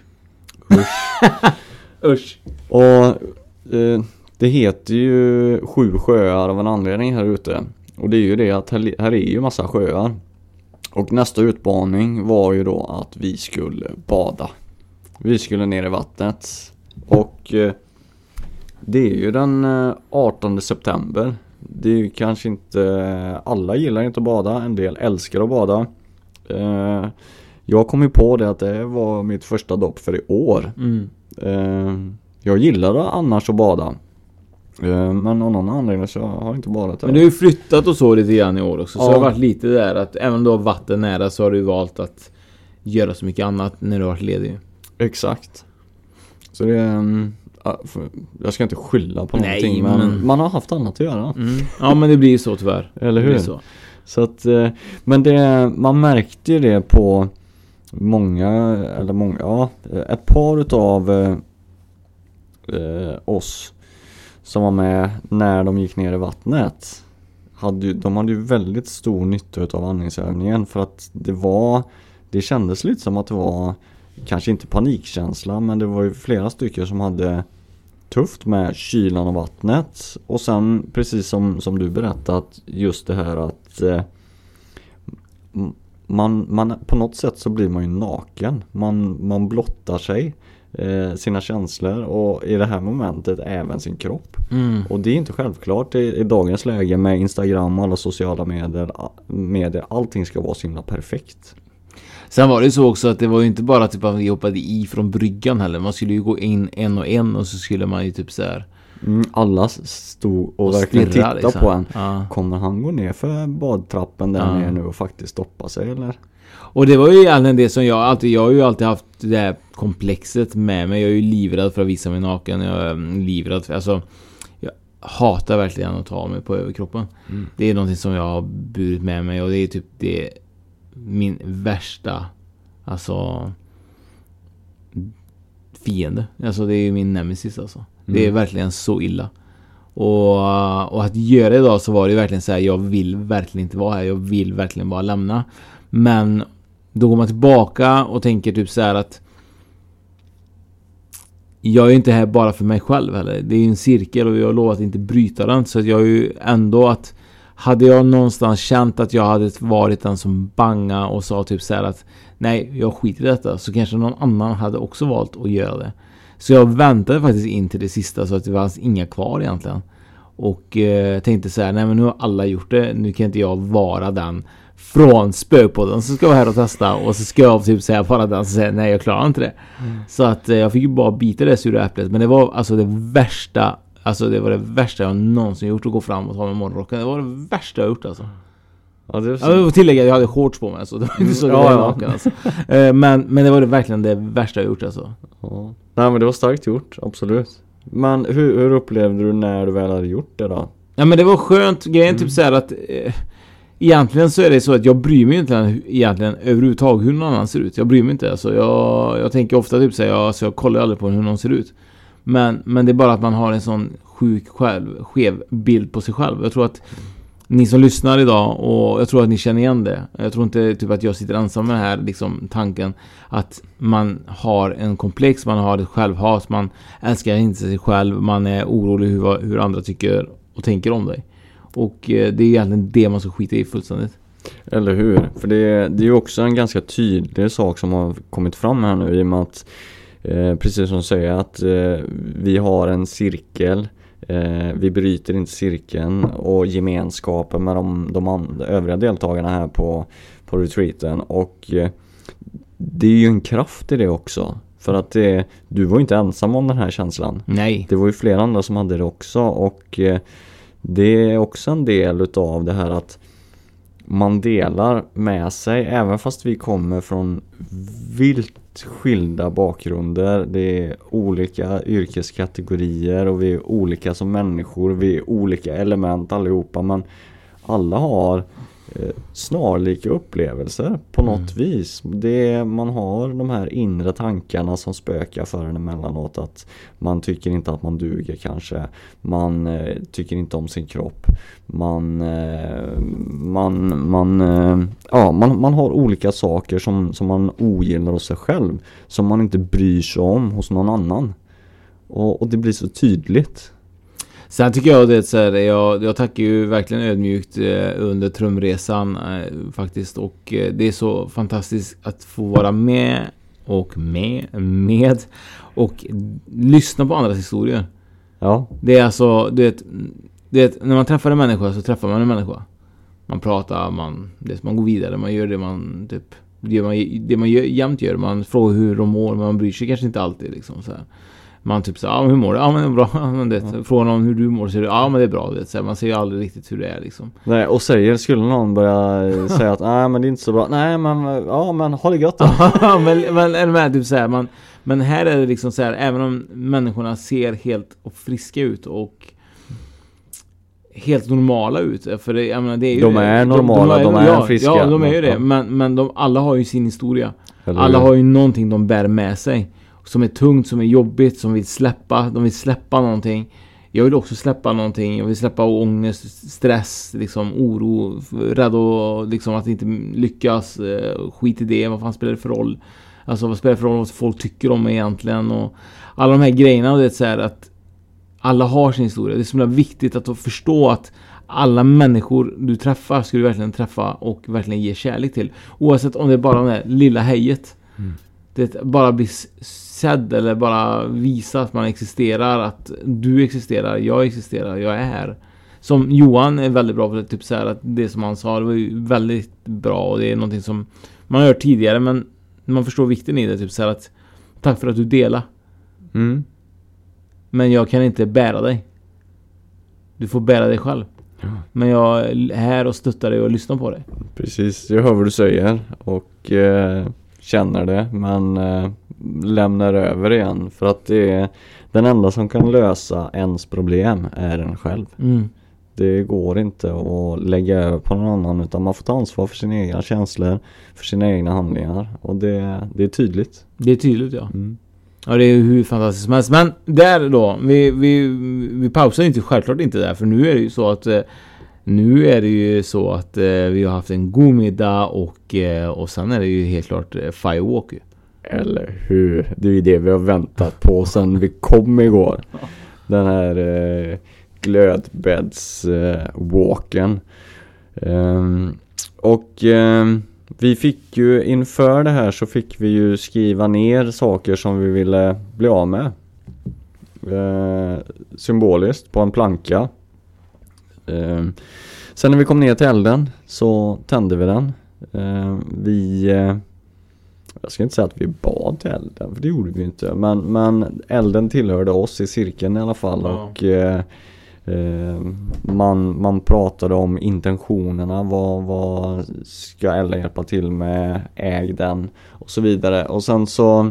Och det heter ju 7 sjöar av en anledning här ute. Och det är ju det att här är ju massa sjöar. Och nästa utmaning var ju då att vi skulle bada. Vi skulle ner i vattnet. Och det är ju den 18 september. Det är ju kanske inte, alla gillar inte att bada. En del älskar att bada. Jag kom ju på det att det var mitt första dopp för i år. Jag gillar annars att bada. Men av någon anledning så har jag inte badat. Men du har ju flyttat och så lite grann i år också. Så det har varit lite där att även då vatten nära, så har du valt att göra så mycket annat när du har varit ledig. Exakt. Så det jag ska inte skylla på någonting, Nej, men man har haft annat att göra. Ja, men det blir ju så tyvärr. Eller hur? Så att, men man märkte ju det på ett par utav oss som var med när de gick ner i vattnet. De hade ju väldigt stor nytta utav andningsövningen, för att det kändes lite som att det var kanske inte panikkänsla, men det var ju flera stycken som hade tufft med kylan och vattnet. Och sen precis som du berättat, just det här att man på något sätt så blir man ju naken. Man blottar sig, sina känslor, och i det här momentet även sin kropp. Och det är inte självklart i dagens läge med Instagram och alla sociala medier. Allting ska vara så himla perfekt. Sen var det så också att det var ju inte bara typ att vi hoppade i från bryggan heller. Man skulle ju gå in en och så skulle man ju typ så här. Alla stod och verkligen stirra, tittade liksom. på en. Ja. Kommer han gå ner för badtrappen där nere nu och faktiskt stoppa sig, eller? Och det var ju egentligen det som jag har ju alltid haft det här komplexet med mig. Jag är ju livrädd för att visa mig naken. Jag är livrädd för, alltså, jag hatar verkligen att ta mig på överkroppen. Det är någonting som jag har burit med mig, och det är typ det min värsta, alltså, fiende. Alltså det är ju min nemesis, alltså. Det är verkligen så illa. Och att göra det idag, så var det verkligen så här, jag vill verkligen inte vara här. Jag vill verkligen bara lämna. Men då går man tillbaka och tänker typ så här att jag är inte här bara för mig själv heller. Det är en cirkel och jag har lovat att inte bryta den. Så att jag är ju ändå att hade jag någonstans känt att jag hade varit den som banga och sa typ så här att nej, jag skiter i detta, så kanske någon annan hade också valt att göra det. Så jag väntade faktiskt in till det sista, så att det fanns inga kvar egentligen. Och tänkte så här, nej men nu har alla gjort det, nu kan inte jag vara den från Spökpodden så ska jag vara här och testa, och så ska jag typ säga bara den som säger nej, jag klarar inte det. Så att jag fick ju bara bita det sura äpplet, men det var alltså det värsta. Alltså det var det värsta jag någonsin gjort, att gå fram och ta med morgonrocken. Det var det värsta jag gjort, alltså. Ja, det är så. Jag vill tillägga att jag hade shorts på mig, så det var inte så naken, alltså. Men det var det verkligen det värsta jag gjort, alltså. Ja. Nej, men det var starkt gjort, absolut. Men hur upplevde du när du väl hade gjort det då? Ja, men det var skönt. Grejen typ så här att egentligen så är det så att jag bryr mig inte egentligen överhuvudtaget hur någon annan ser ut. Jag bryr mig inte, alltså. Jag tänker ofta typ så här, jag kollar aldrig på hur någon ser ut. Men det är bara att man har en sån skev bild på sig själv. Jag tror att ni som lyssnar idag, och jag tror att ni känner igen det. Jag tror inte typ att jag sitter ensam med det här liksom, tanken att man har en komplex, man har ett självhat, man älskar inte sig själv, man är orolig hur andra tycker och tänker om dig. Och det är egentligen det man ska skita i fullständigt. Eller hur? För det är ju också en ganska tydlig sak som har kommit fram här nu, i och med att precis som du säger att vi har en cirkel, vi bryter inte cirkeln, och gemenskapen med de övriga deltagarna här på retreaten, och det är ju en kraft i det också, för att du var ju inte ensam om den här känslan. Nej. Det var ju flera andra som hade det också, och det är också en del utav det här att man delar med sig, även fast vi kommer från vilt skilda bakgrunder. Det är olika yrkeskategorier och vi är olika som människor. Vi är olika element allihopa, men alla har snarlika upplevelser på något vis. Man har de här inre tankarna som spökar för en emellanåt, att man tycker inte att man duger kanske. Man tycker inte om sin kropp. Man har olika saker som man ogillar hos sig själv, som man inte bryr sig om hos någon annan. Och det blir så tydligt. Sen tycker jag det är så här, jag tackar ju verkligen ödmjukt under trumresan faktiskt, och det är så fantastiskt att få vara med och lyssna på andras historier. Ja. Det är alltså, det när man träffar en människa så träffar man en människa. Man pratar, man går vidare, man gör det man typ det man jämt gör, man frågar hur de mår, men man bryr sig kanske inte alltid liksom så här. Man typ så hur mår du? Ja, men det är bra. Men det frågar någon hur du mår, så ja, men det är bra, det så här, man ser ju aldrig riktigt hur det är liksom. Nej, och skulle någon börja säga att nej, men det är inte så bra. Nej, men ja, men ha det gott då. men typ så här, Men här är det liksom så här, även om människorna ser helt och friska ut och helt normala ut, för det, jag menar, det är ju de är normala, de är friska. Ja, de är ju det, men alla har ju sin historia. Alla har ju någonting de bär med sig som är tungt, som är jobbigt, som vill släppa. De vill släppa någonting. Jag vill också släppa någonting. Jag vill släppa ångest, stress, liksom oro, rädd och liksom att inte lyckas, skit i det. Vad fan spelar det för roll? Alltså vad spelar det för roll vad folk tycker om egentligen, och alla de här grejerna, det är så här att alla har sin historia. Det är så viktigt att förstå att alla människor du träffar ska du verkligen träffa och verkligen ge kärlek till. Oavsett om det är bara det lilla hejet. Det bara blir sedd eller bara visa att man existerar, att du existerar, jag existerar, jag är här. Som Johan är väldigt bra på det, typ så här, att det som han sa, det var ju väldigt bra, och det är någonting som man har hört tidigare, men man förstår vikten i det, typ så här att tack för att du delar. Men jag kan inte bära dig. Du får bära dig själv. Men jag är här och stöttar dig och lyssnar på dig. Precis, jag hör vad du säger och känner det, men lämnar över igen, för att det är den enda som kan lösa ens problem är en själv. Det går inte att lägga över på någon annan, utan man får ta ansvar för sina egna känslor, för sina egna handlingar, och det är tydligt. Det är tydligt, ja. Ja, det är hur fantastiskt som helst. Men där då, vi pausar inte, självklart inte där, för nu är det ju så att vi har haft en god middag och sen är det ju helt klart firewalk. Eller hur? Det är ju det vi har väntat på sen vi kom igår. Den här glödbäddswalken. Vi fick ju inför det här, så fick vi ju skriva ner saker som vi ville bli av med. Symboliskt på en planka. Sen när vi kom ner till elden så tände vi den. Jag ska inte säga att vi bad till elden, för det gjorde vi inte. Men elden tillhörde oss i cirkeln i alla fall. Ja. Och man pratade om intentionerna. Vad ska elden hjälpa till med? Äg den och så vidare. Och sen så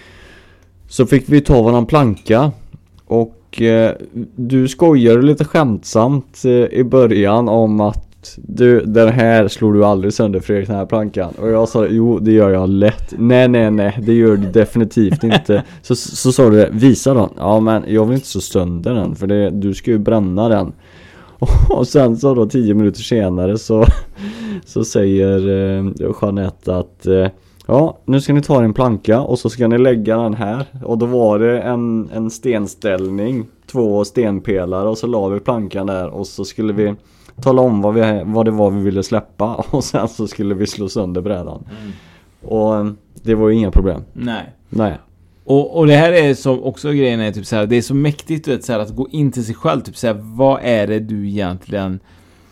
fick vi ta varann planka. Och du skojade lite skämtsamt i början om att den här slår du aldrig sönder, Fredrik, den här plankan. Och jag sa, jo, det gör jag lätt. Nej, det gör du definitivt inte. Så sa du, visa då. Ja, men jag vill inte så sönder den, för du ska ju bränna den. Och sen så då 10 minuter senare så säger Jeanette att ja, nu ska ni ta en planka och så ska ni lägga den här. Och då var det en stenställning, 2 stenpelare, och så la vi plankan där, och så skulle vi tala om vad det var vi ville släppa, och sen så skulle vi slå sönder brädan. Och det var ju inga problem. Nej. Och det här är som också grejen är typ så här, det är så mäktigt, vet, så här, att gå in till sig själv, typ så här, vad är det du egentligen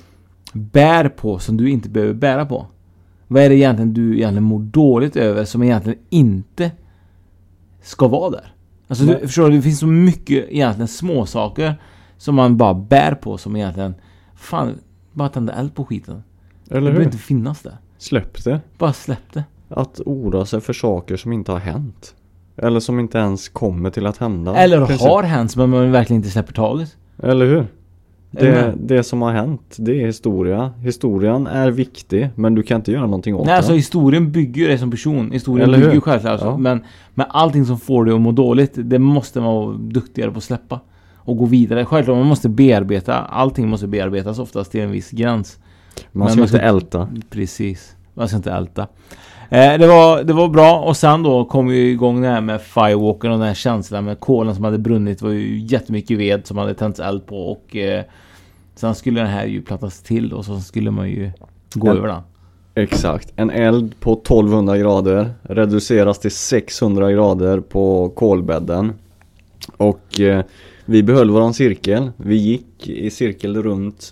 bär på som du inte behöver bära på? Vad är det egentligen du egentligen mår dåligt över som egentligen inte ska vara där? Alltså du förstår, det finns så mycket egentligen små saker som man bara bär på, som egentligen fan, bara tända eld på skiten. Eller det behöver inte finnas där. Släpp det. Bara släpp det. Att oroa sig för saker som inte har hänt. Eller som inte ens kommer till att hända. Eller har hänt, men man verkligen inte släpper taget. Eller hur? Det som har hänt, det är historia. Historien är viktig, men du kan inte göra någonting åt det. Nej, alltså historien bygger dig som person. Historien bygger ju själv, alltså. Ja. Men allting som får dig att må dåligt, det måste man vara duktigare på att släppa. Och gå vidare. Självklart, man måste bearbeta. Allting måste bearbetas oftast till en viss gräns. Man ska inte älta. Precis. Man ska inte älta. Det var bra. Och sen då kom ju igång det här med firewalken och den här känslan med kolen som hade brunnit. Det var ju jättemycket ved som hade tänts eld på. Och sen skulle den här ju plattas till. Och så skulle man ju gå över den. Exakt. En eld på 1200 grader reduceras till 600 grader på kolbädden. Och vi behöll våran cirkel. Vi gick i cirkel runt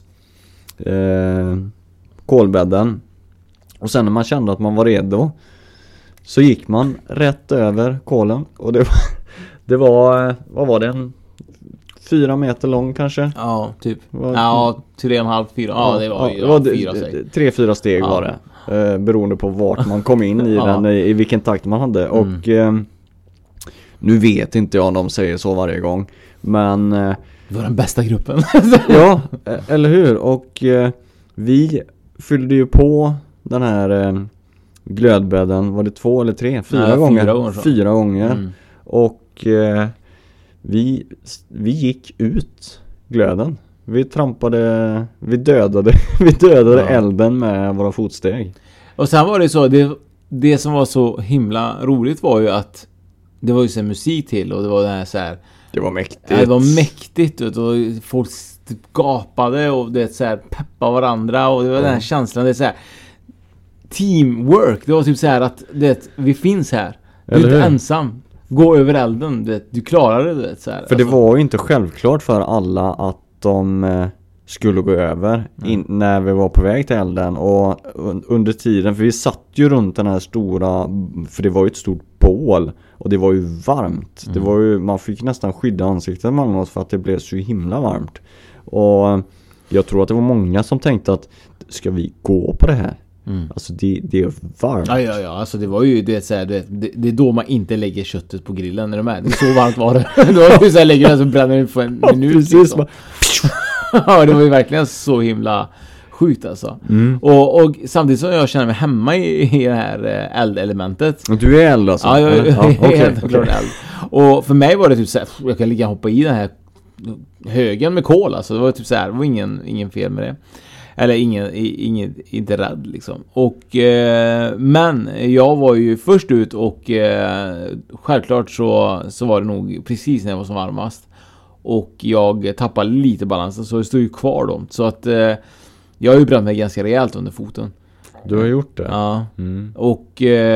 kolbädden. Och sen när man kände att man var redo så gick man rätt över kolen. Och det var vad var det? 4 meter lång kanske? Ja, typ. 3,5, 4. Ja, det var 4 steg. 3-4 steg var det. beroende på vart man kom in i den, i vilken takt man hade. Och Nu vet inte jag om de säger så varje gång. Men... Det var den bästa gruppen. Ja, eller hur? Och vi fyllde ju på den här glödbädden. Var det 2 eller 3? 4 gånger. 4 gånger. Och vi gick ut glöden. Vi dödade elden med våra fotsteg. Och sen var det så, det som var så himla roligt var ju att det var ju så musik till, och det var det här så här. Det var mäktigt. Ja, det var mäktigt, och folk gapade och det så här peppa varandra, och det var den här känslan, det är så här teamwork. Det var typ så här att vi finns här. Du är inte ensam. Gå över elden, du klarar det, så här. För det var ju inte självklart för alla att de skulle gå över när vi var på väg till elden, och under tiden, för vi satt ju runt den här stora, för det var ju ett stort bål och det var ju varmt. Det var ju, man fick nästan skydda ansiktet med oss för att det blev så himla varmt. Och jag tror att det var många som tänkte att ska vi gå på det här? Alltså det är varmt. Ja, alltså det var ju det så här, det är då man inte lägger köttet på grillen när de är. Det är så varmt var det. Då är det så här, lägger det så bränner det på en minut. Precis. Liksom. Ja, det var ju verkligen så himla sjukt alltså. Och samtidigt som jag känner mig hemma i det här eldelementet. Du är eld alltså? Ja, jag är helt klart eld. Och för mig var det typ så här, jag kan ligga och hoppa i den här högen med kol alltså. Det var typ så här, det var ingen fel med det. Eller inte rädd liksom. Och men jag var ju först ut, och självklart så var det nog precis när jag var som varmast. Och jag tappade lite balansen, så det stod ju kvar då. Så att jag har ju bränt mig ganska rejält under foten. Du har gjort det? Ja. Och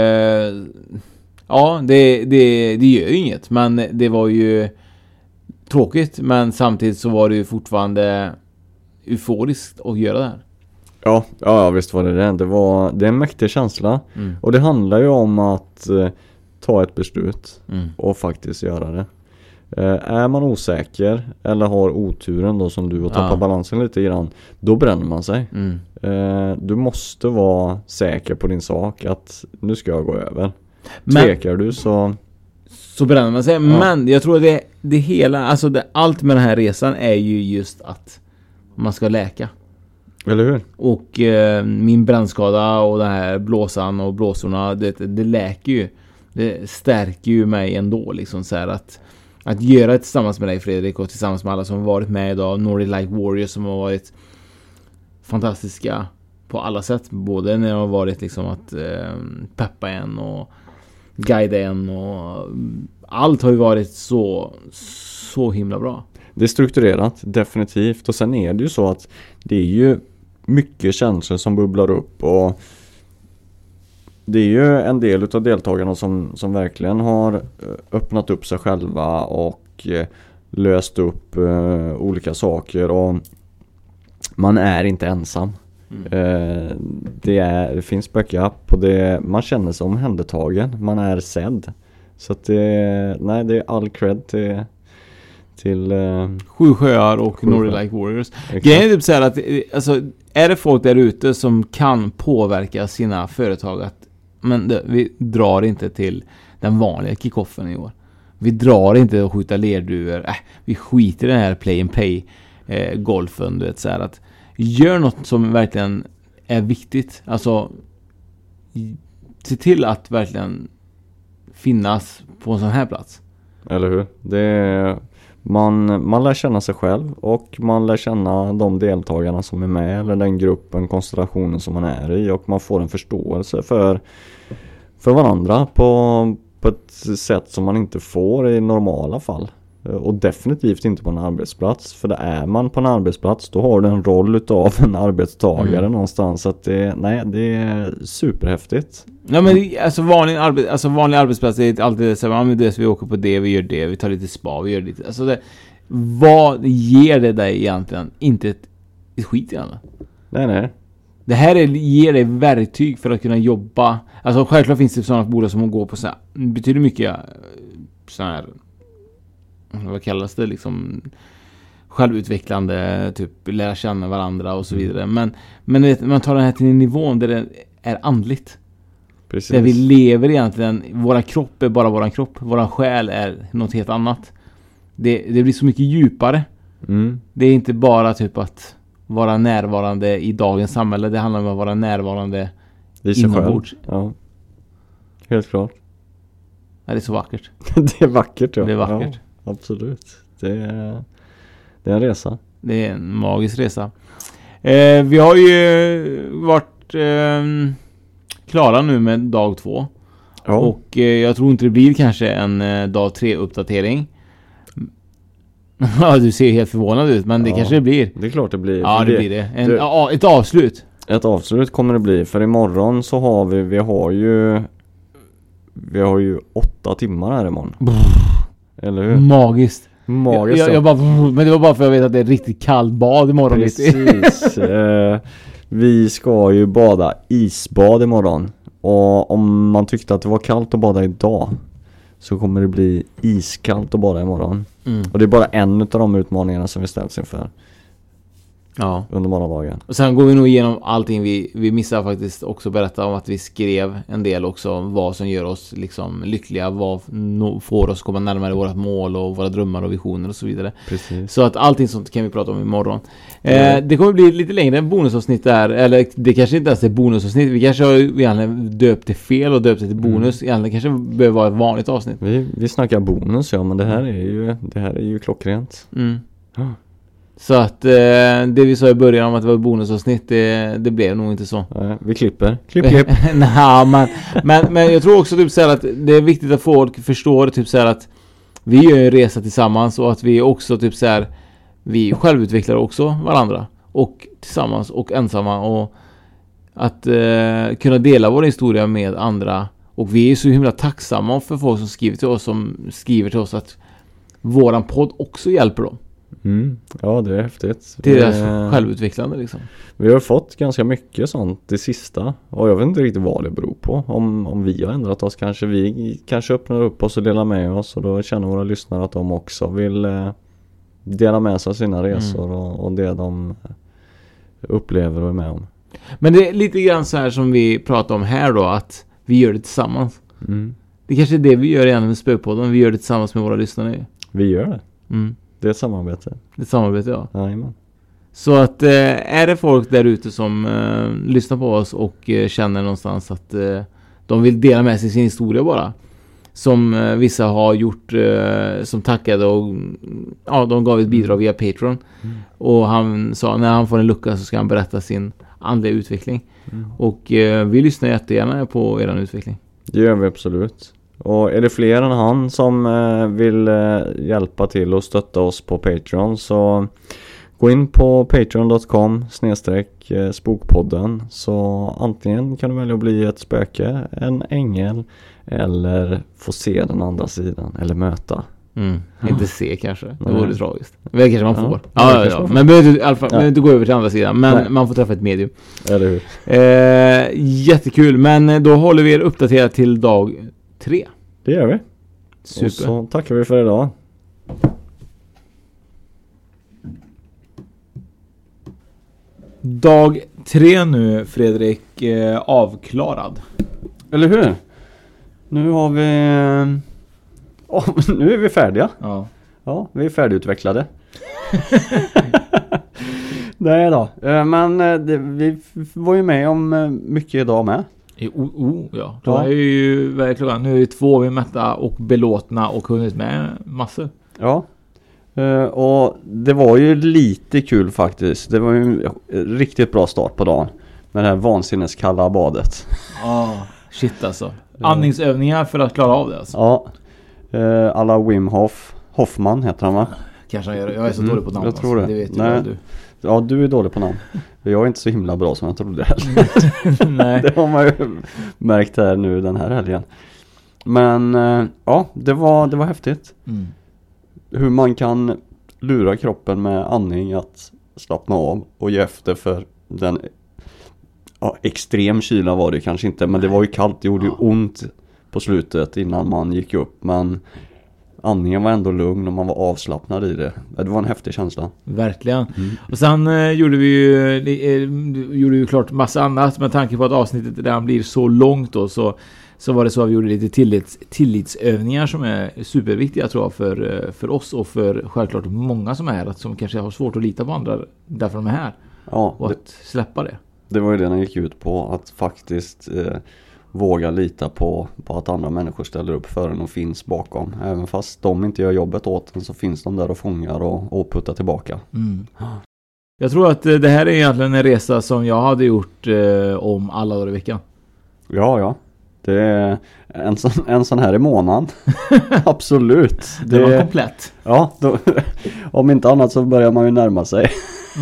ja, det gör ju inget. Men det var ju tråkigt. Men samtidigt så var det ju fortfarande euforiskt att göra det här. Ja, visst var det. Det är en mäktig känsla. Och det handlar ju om att ta ett beslut och faktiskt göra det. Är man osäker eller har oturen då som du och tappar balansen lite grann, då bränner man sig. Du måste vara säker på din sak att nu ska jag gå över. Tvekar du så bränner man sig. Men jag tror det hela, alltså allt med den här resan är ju just att man ska läka. Eller hur? Och min brännskada och den här blåsan och blåsorna, det läker ju. Det stärker ju mig ändå liksom, så här att göra det tillsammans med dig, Fredrik, och tillsammans med alla som har varit med idag, Nordic Light Warriors, som har varit fantastiska på alla sätt, både när det har varit liksom att peppa en och guida en, och allt har ju varit så himla bra. Det är strukturerat, definitivt. Och sen är det ju så att det är ju mycket känslor som bubblar upp, och det är ju en del av deltagarna som verkligen har öppnat upp sig själva och löst upp olika saker, och man är inte ensam. Det finns backup, och man känner sig omhändertagen, man är sedd. Så att det är all cred till 7 sjöar och Nordic Light Warriors. Grejen är typ så här att alltså, är det folk där ute som kan påverka sina företag att vi drar inte till den vanliga kickoffen i år. Vi drar inte att skjuta lerduvor. Vi skiter i den här play and pay golfen, du vet, så här att gör något som verkligen är viktigt. Alltså se till att verkligen finnas på en sån här plats. Eller hur? Man lär känna sig själv, och man lär känna de deltagarna som är med, eller den gruppen, konstellationen som man är i, och man får en förståelse för varandra på ett sätt som man inte får i normala fall. Och definitivt inte på en arbetsplats, för det är man på en arbetsplats, då har du en roll utav en arbetstagare någonstans. Så att det är superhäftigt. Ja, men alltså vanlig arbetsplats är alltid så här, vi åker på det, vi gör det, vi tar lite spa, vi gör lite. Alltså vad ger det dig egentligen? Inte ett skit i alla. Nej. Det här ger dig verktyg för att kunna jobba. Alltså självklart finns det sådana bolag som går på så här, betyder mycket så här, vad kallas det liksom, självutvecklande, typ lära känna varandra och så vidare. Men man tar den här till en nivå där det är andligt. Precis. Där vi lever egentligen, våra kropp är bara våran kropp, våran själ är något helt annat. Det blir så mycket djupare. Det är inte bara typ att vara närvarande i dagens samhälle, det handlar om att vara närvarande inombords. Ja. Helt klart. Ja, det är så vackert. Det är vackert, ja. Det är vackert. Ja, absolut. Det är en resa. Det är en magisk resa. Vi har ju varit klara nu med dag 2. Ja. Och jag tror inte det blir kanske en dag 3-uppdatering. Ja, du ser helt förvånad ut, men det kanske det blir. Det är klart det blir. Ja, det blir det. Ett avslut. Ett avslut kommer det bli. För imorgon så har vi har ju 8 timmar här imorgon. Eller hur? Magiskt. Magiskt. Men det var bara för att jag vet att det är riktigt kallt bad imorgon. Precis. Vi ska ju bada isbad imorgon. Och om man tyckte att det var kallt att bada idag, så kommer det bli iskallt att bada imorgon. Och det är bara en av de utmaningarna som vi ställs inför. Ja. Under morgondagen. Och sen går vi nog igenom allting. Vi missar faktiskt också berätta om att vi skrev en del också om vad som gör oss liksom lyckliga, vad får oss komma närmare vårt mål och våra drömmar och visioner och så vidare. Precis. Så att allting sånt kan vi prata om imorgon. Det kommer bli lite längre än bonusavsnitt där, eller det kanske inte ens är bonusavsnitt. Vi kanske har egentligen döpt det fel och döpt det till bonus. Egentligen kanske behöver vara ett vanligt avsnitt. Vi snackar bonus, ja, men det här är ju klockrent. Så att det vi sa i början om att det var bonusavsnitt, det blev nog inte så. Vi klipper. Klipp. Nej, men jag tror också typ så här att det är viktigt att folk förstår typ så här att vi gör en resa tillsammans, och att vi också typ så här, vi självutvecklar också varandra och tillsammans och ensamma, och att kunna dela vår historia med andra. Och vi är så himla tacksamma för folk som skriver till oss att våran podd också hjälper dem. Ja, det är häftigt. Det är självutvecklande liksom. Vi har fått ganska mycket sånt det sista. Och jag vet inte riktigt vad det beror på. Om vi har ändrat oss, kanske vi öppnar upp oss och delar med oss. Och då känner våra lyssnare att de också vill dela med sig av sina resor och det de upplever och är med om. Men det är lite grann så här som vi pratar om här då, att vi gör det tillsammans. Det kanske är det vi gör igen med Spökpodden. Vi gör det tillsammans med våra lyssnare. Vi gör det. Det är ett samarbete. Det är ett samarbete, ja. Jajamän. Så att är det folk där ute som lyssnar på oss och känner någonstans att de vill dela med sig sin historia bara. Som vissa har gjort, som tackade och de gav ett bidrag via Patreon. Och han sa när han får en lucka så ska han berätta sin andliga utveckling. Och vi lyssnar jättegärna på er utveckling. Det gör vi absolut. Och är det fler än han som vill hjälpa till och stötta oss på Patreon, så gå in på patreon.com/spokpodden, så antingen kan du välja att bli ett spöke, en ängel, eller få se den andra sidan, eller möta. Inte se kanske, det vore tragiskt. Det kanske man får. Ja. Men behöver inte gå över till andra sidan, men man får träffa ett medium. Eller hur? Jättekul, men då håller vi er uppdaterade till dag 3. Det gör vi. Super. Och så tackar vi för idag. Dag 3 nu, Fredrik, avklarad. Eller hur? Nu har vi... nu är vi färdiga. Ja, vi är färdigutvecklade. Nej då. Men vi var ju med om mycket idag med. Ja. Då är ju verkligen, nu är vi 2, vi är mätta och belåtna och hunnit med massor. Ja. Och det var ju lite kul faktiskt. Det var ju en riktigt bra start på dagen med det här vansinneskalla badet. Shit alltså. Andningsövningar för att klara av det alltså. Ja. Alla Wim Hoffman heter han, va? Kanske han gör det. Jag är så dålig på namn. Jag tror det. Det vet du. Ja, du är dålig på namn. Jag är inte så himla bra som jag trodde heller. Nej. Det har man ju märkt här nu den här helgen. Men det var häftigt. Hur man kan lura kroppen med andning att slappna av och ge efter för den extrem kyla var det kanske inte. Men det var ju kallt, det gjorde ju ont på slutet innan man gick upp. Men andningen var ändå lugn och man var avslappnad i det. Det var en häftig känsla. Verkligen. Och sen gjorde vi ju klart massa annat, med tanke på att avsnittet redan blir så långt då, så var det så att vi gjorde lite tillitsövningar som är superviktiga, tror jag, för oss och för självklart många som är här, som kanske har svårt att lita på andra därför de är här. Ja, och att släppa det. Det var ju det den gick ut på, att faktiskt våga lita på att andra människor ställer upp för en och finns bakom. Även fast de inte gör jobbet åt en, så finns de där och fångar och puttar tillbaka. Jag tror att det här är egentligen en resa som jag hade gjort om alla dagar i veckan. Ja. Det är en sån här i månaden. Absolut. Det var komplett. Ja, om inte annat så börjar man ju närma sig.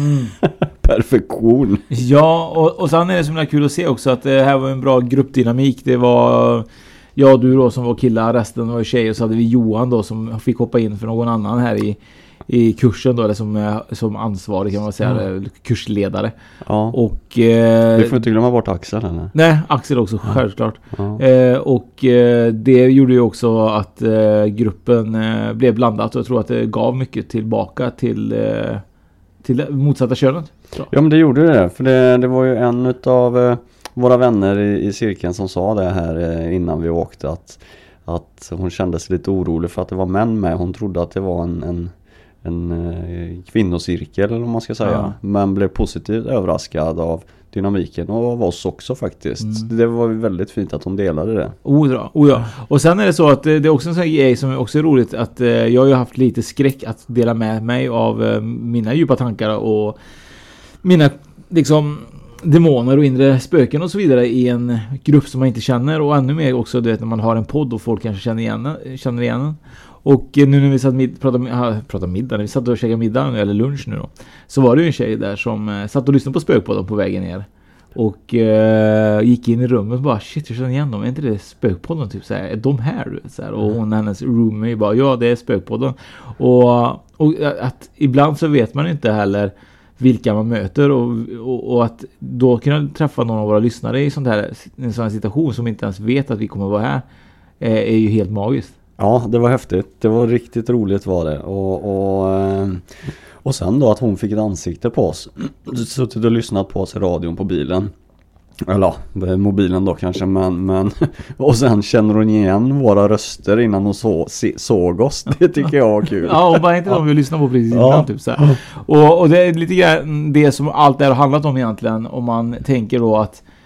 Perfektion. Ja, och sen är det så himla kul att se också att det här var en bra gruppdynamik. Det var jag och du då som var killar, resten var tjejer, och så hade vi Johan då som fick hoppa in för någon annan här i kursen då, eller som ansvarig kan man säga, kursledare. Ja. Och vi får inte glömma bort Axel eller? Nej, Axel också, självklart. Ja. Och det gjorde ju också att gruppen blev blandat, och jag tror att det gav mycket tillbaka till motsatta könet. Ja, men det gjorde det. För det var ju en av våra vänner i cirkeln som sa det här innan vi åkte, att hon kände sig lite orolig för att det var män med. Hon trodde att det var en kvinnocirkel, eller vad man ska säga. Ja. Men blev positivt överraskad av dynamiken och av oss också faktiskt. Det var väldigt fint att hon delade det. Ja. Och sen är det så att det är också en sån här grej som också är roligt, att jag har ju haft lite skräck att dela med mig av mina djupa tankar och mina liksom demoner och inre spöken och så vidare i en grupp som man inte känner, och ännu mer också det när man har en podd och folk kanske känner igen den. Och nu när vi satt pratade middag, när vi satt och käkade middag eller lunch nu då, så var det ju en tjej där som satt och lyssnade på Spökpodden på vägen ner. Och gick in i rummet och bara, shit, jag känner igen dem. Är inte det Spökpodden? Typ så här, är de här? Så här, och hon, hennes roommate bara, ja, det är Spökpodden. Och att ibland så vet man inte heller vilka man möter, och att då kunna träffa någon av våra lyssnare i en sån här situation som inte ens vet att vi kommer vara här är ju helt magiskt. Ja, det var häftigt. Det var riktigt roligt var det. Och sen då att hon fick ett ansikte på oss. Suttit och lyssnat på oss i radion på bilen. Eller mobilen då kanske, men och sen känner hon igen våra röster innan hon såg oss. Det tycker jag var kul. Ja, och bara inte de vi lyssnar på precis innan typ så här. Och det är lite grann det som allt det har handlat om egentligen, om man tänker då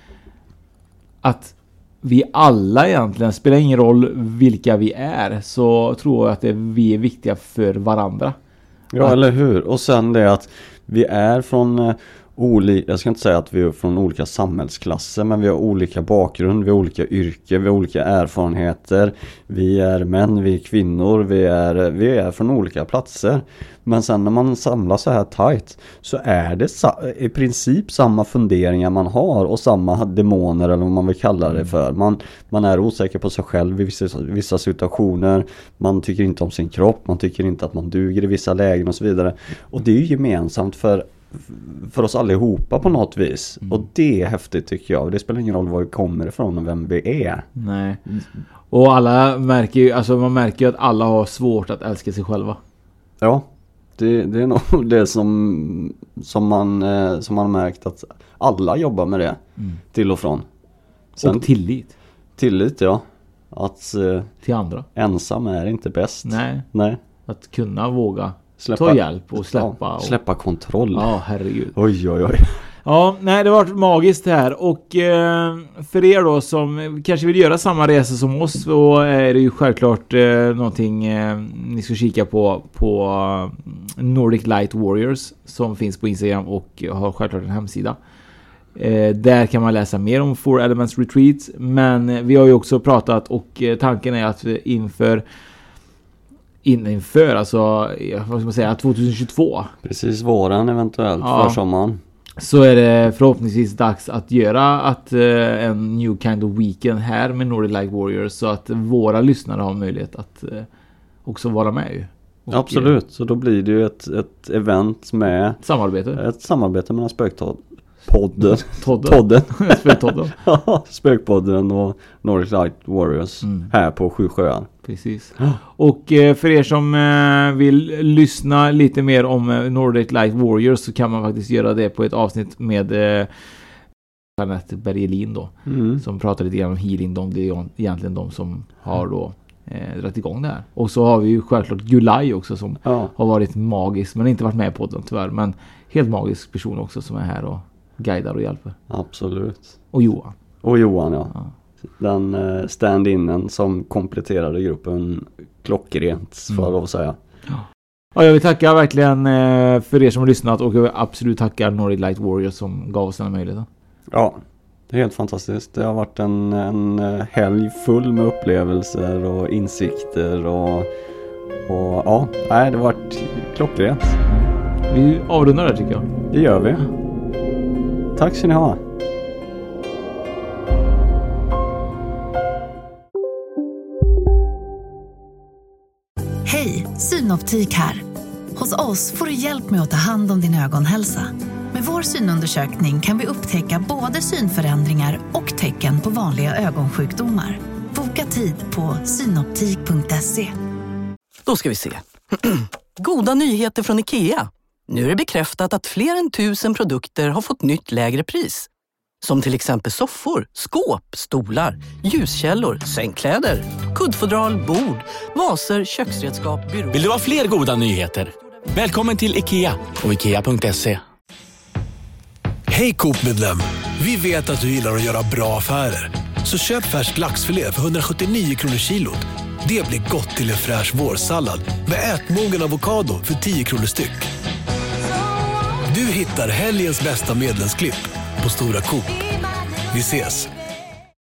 att vi alla egentligen, spelar ingen roll vilka vi är, så tror jag att vi är viktiga för varandra. Ja, eller hur? Och sen det att vi är från jag ska inte säga att vi är från olika samhällsklasser, men vi har olika bakgrund, vi har olika yrke, vi har olika erfarenheter. Vi är män, vi är kvinnor, vi är från olika platser. Men sen när man samlas så här tajt, så är det i princip samma funderingar man har och samma demoner, eller vad man vill kalla det för. Man är osäker på sig själv i vissa situationer. Man tycker inte om sin kropp, man tycker inte att man duger i vissa lägen och så vidare. Och det är ju gemensamt för oss allihopa på något vis. Och det är häftigt tycker jag. Det spelar ingen roll var vi kommer ifrån och vem vi är. Nej. Och alla märker ju, alltså man märker ju att alla har svårt att älska sig själva. Ja. Det är nog det som man har märkt, att alla jobbar med det till och från. Sen, och tillit. Tillit, ja. Att till andra. Ensam är inte bäst. Nej. Att kunna våga ta hjälp och släppa. Ja, släppa kontroll. Ja, herregud. Oj. Ja, nej, det har varit magiskt här. Och för er då som kanske vill göra samma resa som oss, så är det ju självklart någonting ni ska kika på Nordic Light Warriors, som finns på Instagram och har självklart en hemsida. Där kan man läsa mer om Four Elements Retreat. Men vi har ju också pratat, och tanken är att inför alltså, vad ska man säga, 2022. Precis, våren eventuellt, för sommaren. Så är det förhoppningsvis dags att göra en new kind of weekend här med Nordic Light Warriors, så att våra lyssnare har möjlighet att också vara med ju. Och absolut, så då blir det ju ett event med samarbete. Ett samarbete mellan Podden. Spöktodden. Spökpodden och Nordic Light Warriors här på 7 sjöar. Precis. Och för er som vill lyssna lite mer om Nordic Light Warriors så kan man faktiskt göra det på ett avsnitt med Jeanette Bergelin då. Som pratar lite grann om healing. Det är egentligen de som har då dragit igång det här. Och så har vi ju självklart Gulay också som har varit magisk men inte varit med på den tyvärr. Men helt magisk person också som är här och guidar och hjälper. Absolut. Och Johan. Och Johan, ja. Den stand-inen som kompletterade gruppen klockrent, får jag lov att säga. Ja, jag vill tacka verkligen för er som har lyssnat och jag vill absolut tacka Nordic Light Warriors som gav oss den här möjligheten. Ja, det är helt fantastiskt. Det har varit en helg full med upplevelser och insikter och ja, det har varit klockrent. Vi avrundar det tycker jag. Det gör vi. Tack ska ni ha. Hej, Synoptik här. Hos oss får du hjälp med att ta hand om din ögonhälsa. Med vår synundersökning kan vi upptäcka både synförändringar och tecken på vanliga ögonsjukdomar. Boka tid på synoptik.se. Då ska vi se. Goda nyheter från IKEA. Nu är det bekräftat att fler än 1000 produkter har fått nytt lägre pris. Som till exempel soffor, skåp, stolar, ljuskällor, sängkläder, kuddfodral, bord, vaser, köksredskap, byråer. Vill du ha fler goda nyheter? Välkommen till IKEA och IKEA.se. Hej Coop-medlem! Vi vet att du gillar att göra bra affärer. Så köp färsk laxfilé för 179 kronor kilot. Det blir gott till en fräsch vårsallad med ätmogen avokado för 10 kronor styck. Du hittar helgens bästa medlemsklipp på Stora Coop. Vi ses!